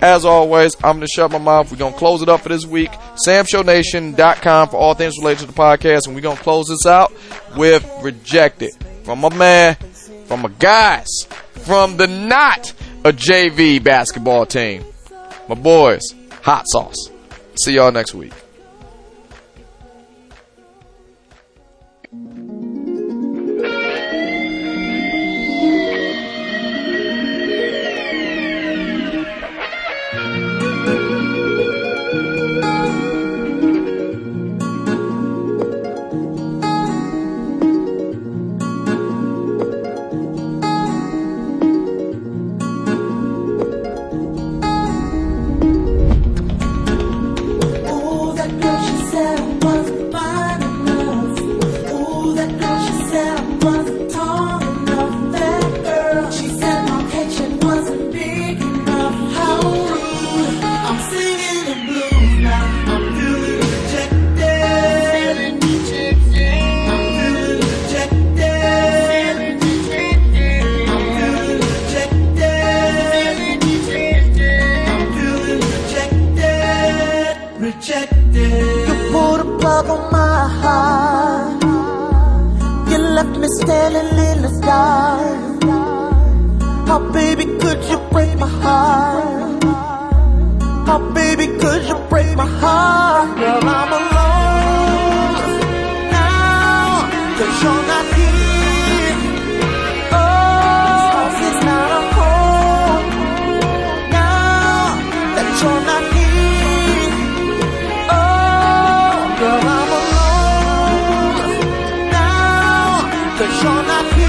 As always, I'm going to shut my mouth. We're going to close it up for this week. sam show nation dot com for all things related to the podcast. And we're going to close this out with Rejected. From my man, from my guys, from the not a J V basketball team. My boys, Hot Sauce. See y'all next week. Standing in the dark. Oh baby, could you break my heart? Oh baby, could you break my heart? Girl, I'm alone now, 'cause you're not here. Oh, it's not a home now that you're not here. Oh, girl, I'm alone now, 'cause you're not here.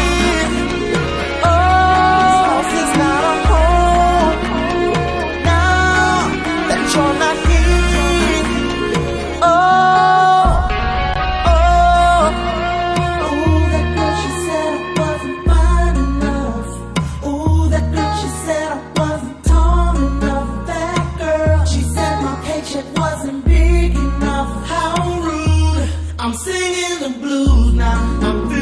Oh, it's not a home now that you're not here. Oh, oh. Ooh, that girl, she said I wasn't fine enough. Ooh, that girl, she said I wasn't tall enough. That girl, she said my paycheck wasn't big enough. How rude. I'm singing the blues now. I'm